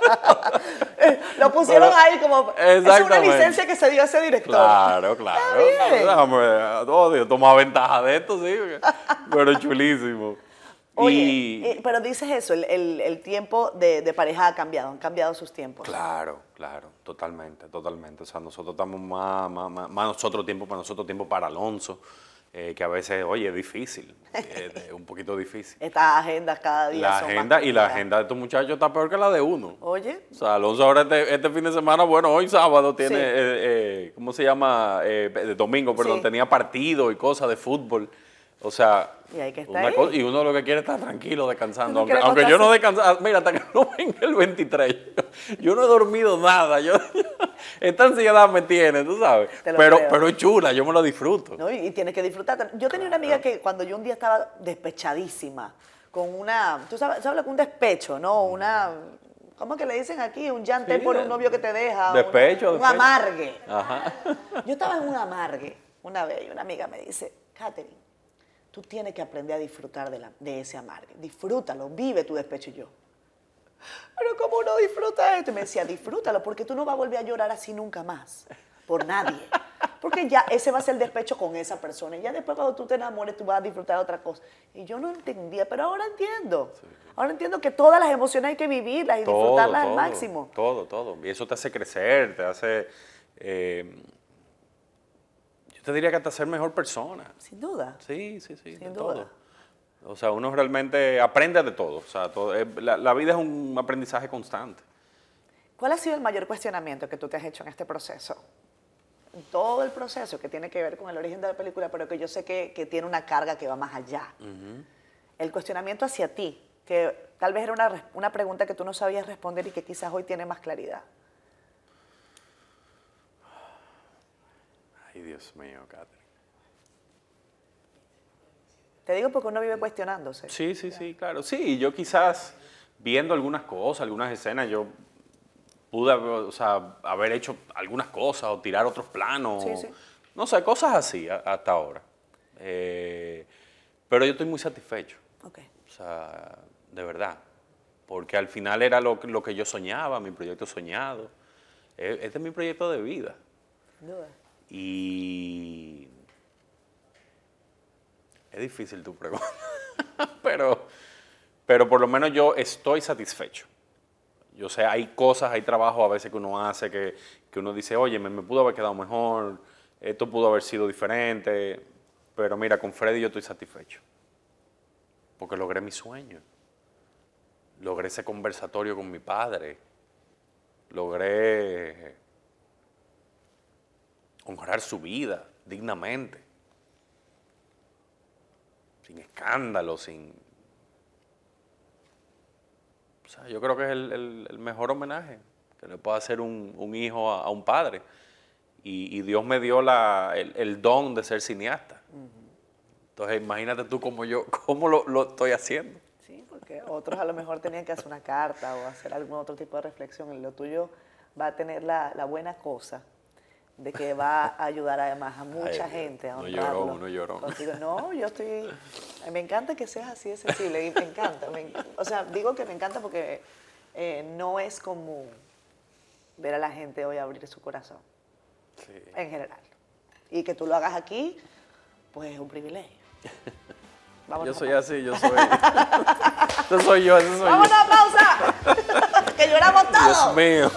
Lo pusieron Pero- ahí como... Es una Exactamente. licencia que se dio ese director. Claro, claro. Está bien. Déjame, oh, Dios, toma ventaja de esto, sí. Pero chulísimo. Oye, Y- eh, pero dices eso, el, el- el tiempo de, de pareja ha cambiado, han cambiado sus tiempos. Claro, claro, totalmente, totalmente. O sea, nosotros estamos más, más, más, más nosotros tiempo para nosotros, tiempo para Alonso, eh, que a veces, oye, es difícil, eh, es un poquito difícil. Estas agendas cada día La son más agenda y la complicadas. agenda de estos muchachos está peor que la de uno. Oye, O sea, Alonso ahora este, este fin de semana, bueno, hoy sábado tiene, Sí. eh, eh, ¿cómo se llama? Eh, de domingo, perdón, Sí. tenía partido y cosas de fútbol. O sea, Y hay que estar una ahí. cosa- y uno lo que quiere es estar tranquilo, descansando. Uno Aunque, quiere aunque yo no acostarse. descansa, mira, hasta que no venga el veintitrés, yo, yo no he dormido nada. Yo, esta ansiedad me tiene, tú sabes. Te lo Pero, creo. pero es chula, yo me lo disfruto. ¿no? Y, y tienes que disfrutar. Yo tenía una amiga que cuando yo un día estaba despechadísima, con una, tú sabes, sabes lo que es un despecho, ¿no? Una, ¿cómo que le dicen aquí? Un llante Sí, por de- un novio que te deja. despecho, una- un despecho. amargue. Ajá. Yo estaba en un amargue una vez y una amiga me dice, Katherine, tú tienes que aprender a disfrutar de, la- de ese amargue. Disfrútalo, vive tu despecho. Y yo, pero ¿cómo uno disfruta esto? Y me decía, disfrútalo, porque tú no vas a volver a llorar así nunca más, por nadie. Porque ya ese va a ser el despecho con esa persona. Y ya después cuando tú te enamores, tú vas a disfrutar de otra cosa. Y yo no entendía, pero ahora entiendo. Ahora entiendo que todas las emociones hay que vivirlas y Todo, disfrutarlas todo, al máximo. Todo, todo. Y eso te hace crecer, te hace, eh, yo te diría que hasta ser mejor persona. Sin duda. Sí, sí, sí, Sin de duda. todo. O sea, uno realmente aprende de todo. O sea, todo- es- la, la vida es un aprendizaje constante. ¿Cuál ha sido el mayor cuestionamiento que tú te has hecho en este proceso? En todo el proceso que tiene que ver con el origen de la película, pero que yo sé que, que tiene una carga que va más allá. El cuestionamiento hacia ti, que tal vez era una, res- una pregunta que tú no sabías responder y que quizás hoy tiene más claridad. Ay, Dios mío, Katherine. Te digo porque uno vive cuestionándose. Sí, sí, sí, claro. Sí, yo quizás viendo algunas cosas, algunas escenas, yo pude haber, o sea, haber hecho algunas cosas o tirar otros planos. Sí, o- sí. No sé, cosas así a- hasta ahora. Eh, pero yo estoy muy satisfecho. Ok. O sea, de verdad. Porque al final era lo, que- lo que yo soñaba, mi proyecto soñado. Eh, Este es mi proyecto de vida. Sin duda. Y es difícil tu pregunta, pero, pero por lo menos yo estoy satisfecho. Yo sé, hay cosas, hay trabajo a veces que uno hace que, que uno dice, oye, me, me pudo haber quedado mejor, esto pudo haber sido diferente, pero mira, con Freddy yo estoy satisfecho, porque logré mi sueño, logré ese conversatorio con mi padre, logré honrar su vida dignamente, sin escándalo, sin... O sea, yo creo que es el, el- el mejor homenaje que le puede hacer un, un hijo a, a un padre. y, y Dios me dio la, el, el don de ser cineasta. Entonces, imagínate tú cómo yo, cómo lo, lo estoy haciendo. Sí, porque otros a lo mejor tenían que hacer una carta o hacer algún otro tipo de reflexión. Y lo tuyo va a tener la, la buena cosa de que va a ayudar además a mucha Ay, gente a no honrarlo. lloró, no lloró. Contigo. No, yo estoy... Me encanta que seas así de sensible y me encanta. Me, o sea, digo que me encanta porque eh, no es común ver a la gente hoy abrir su corazón, Sí. en general. Y que tú lo hagas aquí, pues es un privilegio. Vámonos Yo soy a así, yo soy... Ese soy yo, ese soy ¡Vámonos yo. a pausa! ¡Que lloramos todos! Dios mío.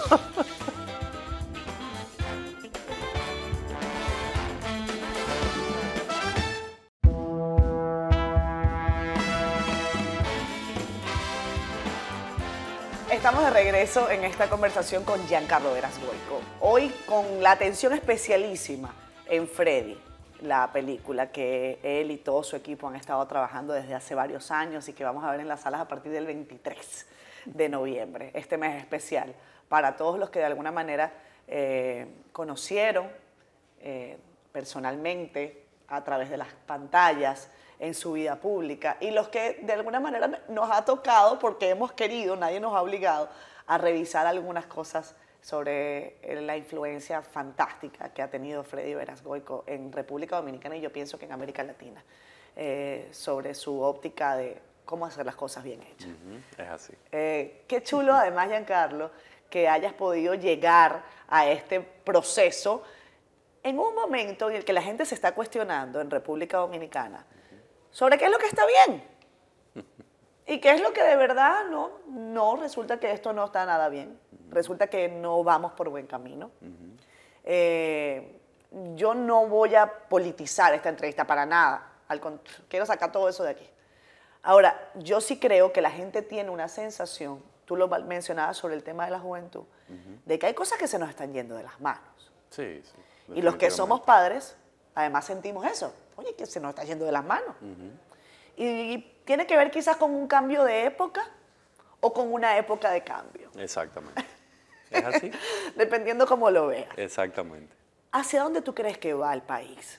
Estamos de regreso en esta conversación con Giancarlo Veras Goico. Hoy con la atención especialísima en Freddy, la película que él y todo su equipo han estado trabajando desde hace varios años y que vamos a ver en las salas a partir del veintitrés de noviembre, este mes especial, para todos los que de alguna manera eh, conocieron eh, personalmente a través de las pantallas en su vida pública y los que de alguna manera nos ha tocado porque hemos querido, nadie nos ha obligado a revisar algunas cosas sobre la influencia fantástica que ha tenido Freddy Veras Goico en República Dominicana y yo pienso que en América Latina, eh, sobre su óptica de cómo hacer las cosas bien hechas. Uh-huh, es así. Eh, qué chulo además, Giancarlo, que hayas podido llegar a este proceso en un momento en el que la gente se está cuestionando en República Dominicana sobre qué es lo que está bien y qué es lo que de verdad no, no resulta que esto no está nada bien, resulta que no vamos por buen camino. Uh-huh. eh, yo no voy a politizar esta entrevista para nada, al contrario, quiero sacar todo eso de aquí. Ahora, yo sí creo que la gente tiene una sensación, tú lo mencionabas sobre el tema de la juventud, uh-huh, de que hay cosas que se nos están yendo de las manos. Sí, sí. Y los que somos padres, además sentimos eso. Oye, que se nos está yendo de las manos. Uh-huh. y, y tiene que ver quizás con un cambio de época o con una época de cambio. Exactamente. ¿Es así? Dependiendo cómo lo veas. Exactamente. ¿Hacia dónde tú crees que va el país?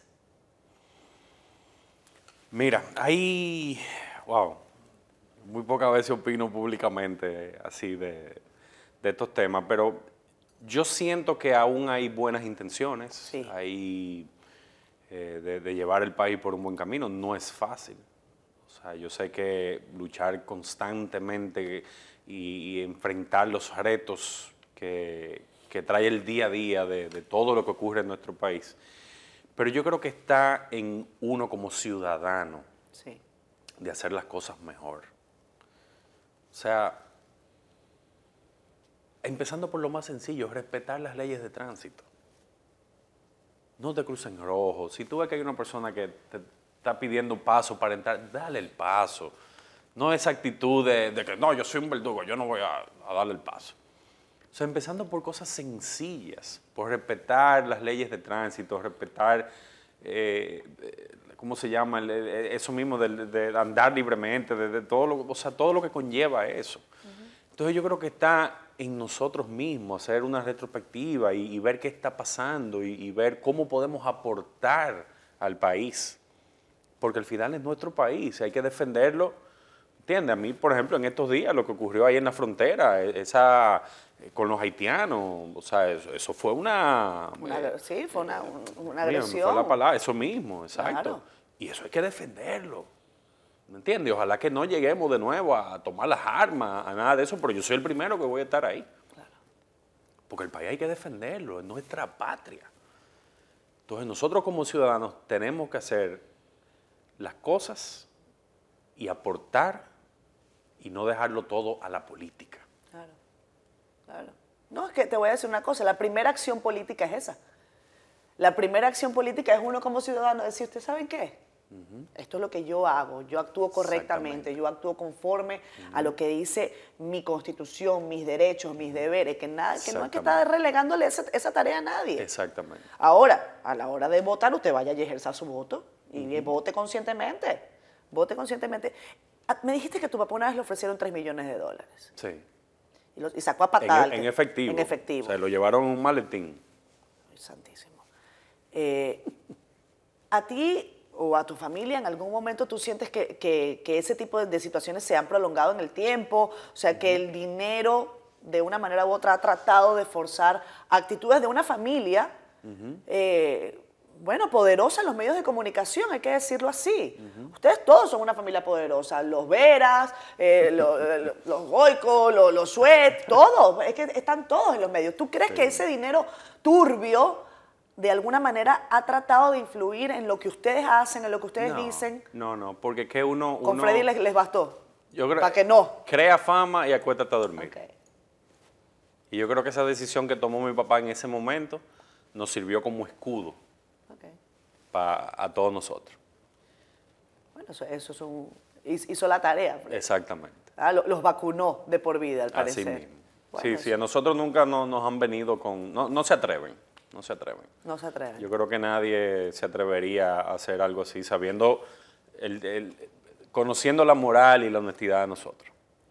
Mira, hay... Wow. Muy pocas veces opino públicamente así de, de estos temas, pero yo siento que aún hay buenas intenciones. Sí. Hay... Eh, de, de llevar el país por un buen camino. No es fácil. O sea, yo sé que luchar constantemente y, y enfrentar los retos que, que trae el día a día de, de todo lo que ocurre en nuestro país. Pero yo creo que está en uno como ciudadano, sí, de hacer las cosas mejor. O sea, empezando por lo más sencillo, respetar las leyes de tránsito. No te cruces en rojo. Si tú ves que hay una persona que te está pidiendo paso para entrar, dale el paso. No esa actitud de, de que no, yo soy un verdugo, yo no voy a, a darle el paso. O sea, empezando por cosas sencillas, por respetar las leyes de tránsito, respetar, eh, ¿cómo se llama? Eso mismo de, de andar libremente, de, de todo lo, o sea, todo lo que conlleva eso. Uh-huh. Entonces yo creo que está en nosotros mismos hacer una retrospectiva y, y ver qué está pasando y, y ver cómo podemos aportar al país. Porque al final es nuestro país, hay que defenderlo. ¿Entiendes? A mí, por ejemplo, en estos días, lo que ocurrió ahí en la frontera, esa, con los haitianos, o sea, eso, eso fue una... una eh, sí, fue una, una mira, agresión. fue la palabra, eso mismo, exacto. Claro. Y eso hay que defenderlo. ¿Me entiendes? Ojalá que no lleguemos de nuevo a tomar las armas, a nada de eso, pero yo soy el primero que voy a estar ahí. Claro. Porque el país hay que defenderlo, es nuestra patria. Entonces nosotros como ciudadanos tenemos que hacer las cosas y aportar y no dejarlo todo a la política. Claro, claro. No, es que te voy a decir una cosa, la primera acción política es esa. La primera acción política es uno como ciudadano decir, ¿usted sabe qué? Uh-huh. Esto es lo que yo hago, yo actúo correctamente, yo actúo conforme uh-huh. a lo que dice mi constitución, mis derechos, mis deberes, que, nada, que no hay que estar relegándole esa, esa tarea a nadie. Exactamente. Ahora, a la hora de votar, usted vaya y ejerza su voto y uh-huh. vote conscientemente, vote conscientemente. Me dijiste que a tu papá una vez le ofrecieron tres millones de dólares. Sí. Y, lo, y sacó a patada. En, en efectivo. En efectivo. O sea, lo llevaron en un maletín. Ay, santísimo. Eh, ¿A ti o a tu familia en algún momento tú sientes que, que, que ese tipo de, de situaciones se han prolongado en el tiempo? O sea, que el dinero de una manera u otra ha tratado de forzar actitudes de una familia, uh-huh. eh, bueno, poderosa en los medios de comunicación, hay que decirlo así. Uh-huh. Ustedes todos son una familia poderosa, los Veras, eh, los, los Goico, los, los Suet, todos, es que están todos en los medios. ¿Tú crees sí. que ese dinero turbio de alguna manera ha tratado de influir en lo que ustedes hacen, en lo que ustedes no, dicen? No, no, porque es que uno... ¿Con uno, Freddy les, les bastó? Yo creo, ¿para que no? Crea fama y acuéstate a dormir. Okay. Y yo creo que esa decisión que tomó mi papá en ese momento nos sirvió como escudo okay. para a todos nosotros. Bueno, eso, eso es un, hizo la tarea. Freddy. Exactamente. Ah, los vacunó de por vida, al parecer. Así mismo. Bueno, sí, eso. sí, a nosotros nunca no, nos han venido con... No, no se atreven. No se atreven. No se atreven. Yo creo que nadie se atrevería a hacer algo así, sabiendo, el, el, conociendo la moral y la honestidad de nosotros.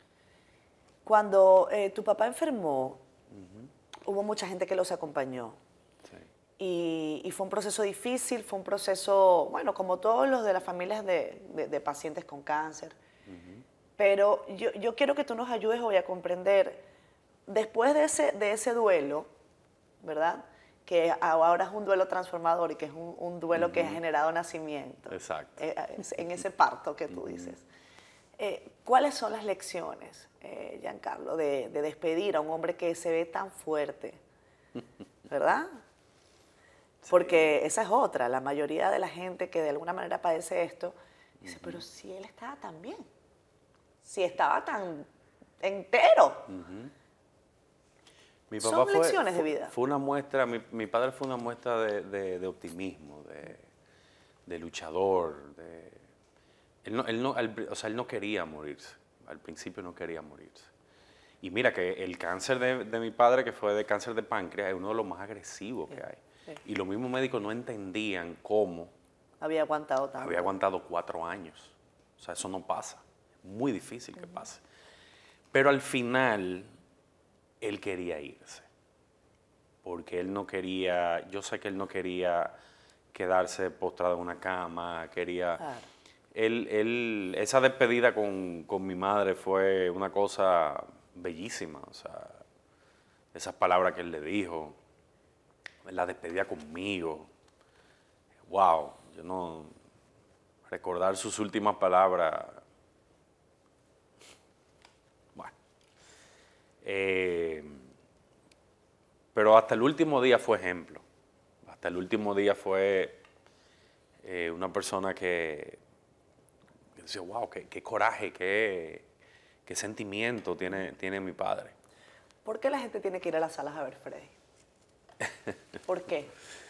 Cuando eh, tu papá enfermó, uh-huh. hubo mucha gente que los acompañó. Sí. Y, y fue un proceso difícil, fue un proceso, bueno, como todos los de las familias de, de, de pacientes con cáncer. Uh-huh. Pero yo, yo quiero que tú nos ayudes hoy a comprender, después de ese, de ese duelo, ¿verdad?, que ahora es un duelo transformador y que es un, un duelo uh-huh. que ha generado nacimiento. Exacto. Eh, en ese parto que tú uh-huh. dices. Eh, ¿Cuáles son las lecciones, eh, Giancarlo, de, de despedir a un hombre que se ve tan fuerte? ¿Verdad? Sí. Porque esa es otra. La mayoría de la gente que de alguna manera padece esto, dice, uh-huh. pero si él estaba tan bien, si estaba tan entero. Uh-huh. Mi papá Son fue, lecciones fue, de vida. Fue una muestra, mi, mi padre fue una muestra de, de, de optimismo, de, de luchador. De, él, no, él, no, él, o sea, él no quería morirse, al principio no quería morirse. Y mira que el cáncer de, de mi padre, que fue de cáncer de páncreas, es uno de los más agresivos que hay. Sí. Y los mismos médicos no entendían cómo había aguantado tanto. Había aguantado cuatro años. O sea, eso no pasa. Es muy difícil que pase. Pero al final... él quería irse, porque él no quería, yo sé que él no quería quedarse postrado en una cama, quería... Claro. Él, él, esa despedida con, con mi madre fue una cosa bellísima, o sea, esas palabras que él le dijo, la despedida conmigo, wow, yo no... recordar sus últimas palabras... Eh, pero hasta el último día fue ejemplo. Hasta el último día fue eh, una persona que, que decía, wow, qué, qué coraje, qué, qué sentimiento tiene, tiene mi padre. ¿Por qué la gente tiene que ir a las salas a ver Freddy? ¿Por qué?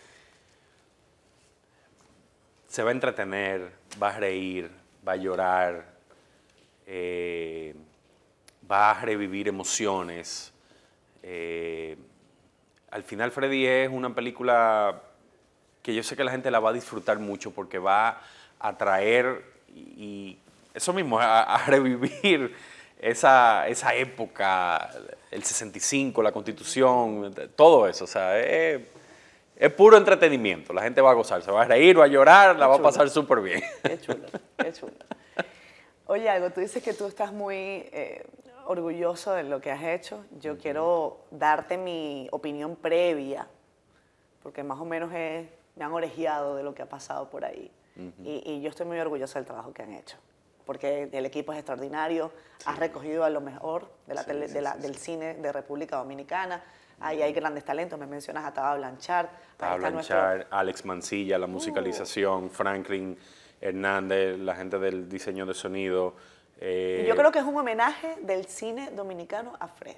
Se va a entretener, va a reír, va a llorar, eh, va a revivir emociones. Eh, al final Freddy es una película que yo sé que la gente la va a disfrutar mucho porque va a traer y, y eso mismo, a, a revivir esa, esa época, el sesenta y cinco, la Constitución, todo eso. O sea, es, es puro entretenimiento. La gente va a gozar, se va a reír, va a llorar, la va a pasar súper bien. Qué chulo, qué chulo. Oye, algo, tú dices que tú estás muy eh, orgulloso de lo que has hecho. Yo uh-huh. quiero darte mi opinión previa, porque más o menos es, me han orejeado de lo que ha pasado por ahí. Uh-huh. y, y yo estoy muy orgullosa del trabajo que han hecho, porque el equipo es extraordinario, sí. has recogido a lo mejor de la sí, tele, sí, de la, sí, del sí. cine de República Dominicana. Ahí hay grandes talentos, me mencionas a Taba Blanchard. Taba Blanchard, nuestro... Alex Mancilla, la musicalización, uh. Franklin Hernández, la gente del diseño de sonido. Eh... Yo creo que es un homenaje del cine dominicano a Freddy.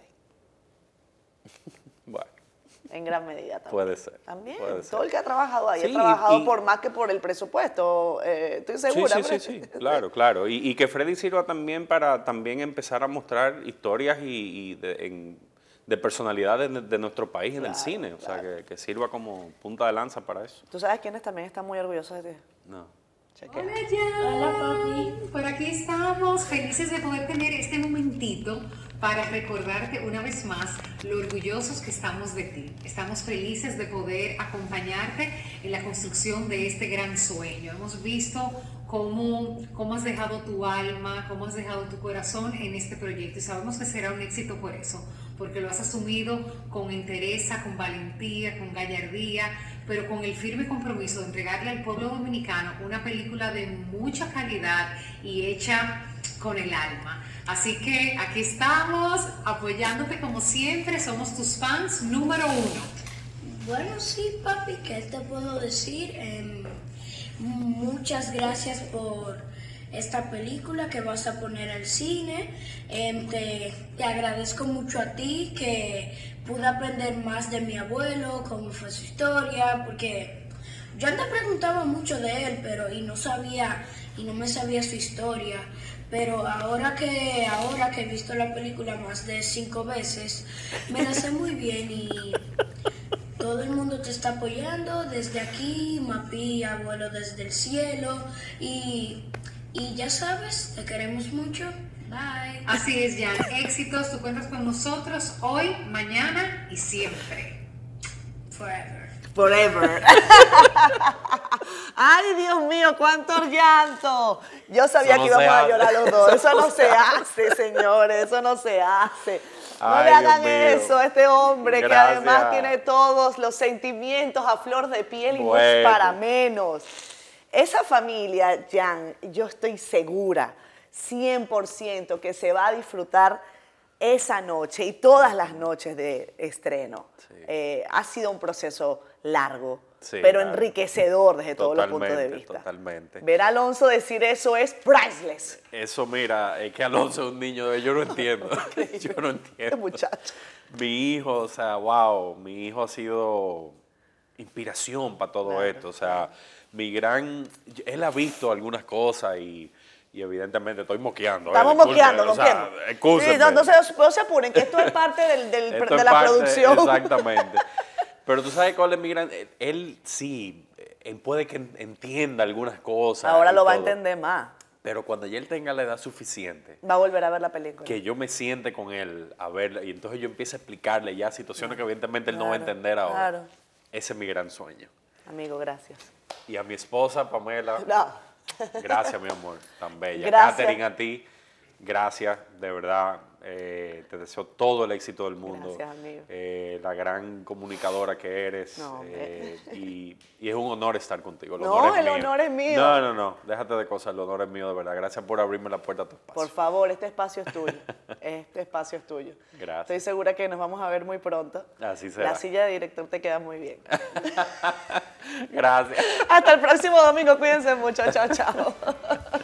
Bueno. En gran medida también. Puede ser. También. Puede Todo ser. el que ha trabajado ahí sí, ha trabajado y... por más que por el presupuesto. Eh, estoy segura. Sí, sí, sí, sí. Claro, claro. Y, y que Freddy sirva también para también empezar a mostrar historias y, y de, en, de personalidades de, de nuestro país claro, en el cine. O claro. sea, que, que sirva como punta de lanza para eso. ¿Tú sabes quiénes también están muy orgullosos de ti? No. Chequea. Hola, Jan. Hola, papi. Por aquí estamos felices de poder tener este momentito para recordarte una vez más lo orgullosos que estamos de ti. Estamos felices de poder acompañarte en la construcción de este gran sueño. Hemos visto cómo, cómo has dejado tu alma, cómo has dejado tu corazón en este proyecto y sabemos que será un éxito por eso, porque lo has asumido con entereza, con valentía, con gallardía, pero con el firme compromiso de entregarle al pueblo dominicano una película de mucha calidad y hecha con el alma. Así que aquí estamos apoyándote como siempre, somos tus fans número uno. Bueno, sí, papi, ¿qué te puedo decir? Eh, muchas gracias por esta película que vas a poner al cine. Eh, te, te agradezco mucho a ti que pude aprender más de mi abuelo, cómo fue su historia, porque yo antes preguntaba mucho de él, pero y no sabía, y no me sabía su historia. Pero ahora que, ahora que he visto la película más de cinco veces, me la sé muy bien y todo el mundo te está apoyando desde aquí, Mapi, abuelo desde el cielo, y, y ya sabes, te queremos mucho. Bye. Así es, Jan. Éxitos, tú cuentas con nosotros hoy, mañana y siempre. Forever. Forever. Ay, Dios mío, cuánto llanto. Yo sabía Eso no que íbamos se a hace. llorar los dos. Eso no se hace, señores. Eso no se hace. No Ay, le hagan Dios mío. eso a este hombre que Gracias. además tiene todos los sentimientos a flor de piel y no es Bueno. para menos. Esa familia, Jan, yo estoy segura, cien por ciento, que se va a disfrutar esa noche y todas las noches de estreno. Sí. Eh, ha sido un proceso largo, Sí, pero claro. enriquecedor desde todos los puntos de Totalmente, vista. totalmente. Ver a Alonso decir eso es priceless. Eso, mira, es que Alonso es un niño de... Yo no entiendo. Yo no Este entiendo. muchacho. Mi hijo, o sea, wow, mi hijo ha sido inspiración para todo Claro, esto. O sea, mi gran... Él ha visto algunas cosas y, y evidentemente estoy moqueando. ¿eh? Estamos Disculpen, moqueando, o sea, moqueando. excúsenme. Sí, no, no se, no se apuren, que esto es parte del, del- Esto de es la parte- producción. Exactamente. Pero tú sabes cuál es mi gran... Él, él sí, él puede que entienda algunas cosas. Ahora y lo va a todo, entender más. Pero cuando ya él tenga la edad suficiente, Va a volver a ver la película. que yo me siente con él a verla y entonces yo empiezo a explicarle ya situaciones que evidentemente él no va a Claro, entender ahora. claro. Ese es mi gran sueño. Amigo, gracias. Y a mi esposa, Pamela, No. gracias, mi amor, tan bella. Gracias. Catherine, a ti, gracias, de verdad. eh, te deseo todo el éxito del mundo. Gracias, amigo. Eh, la gran comunicadora que eres. No, hombre. eh, y, y es un honor estar contigo. El No, honor es el mío. honor es mío. No, no, no, déjate de cosas, el honor es mío, de verdad. Gracias por abrirme la puerta a tu espacio. Por favor, este espacio es tuyo. Este espacio es tuyo. Gracias. Estoy segura que nos vamos a ver muy pronto. Así será. La silla de director te queda muy bien. Gracias. Hasta el próximo domingo. Cuídense mucho. Chao, chao.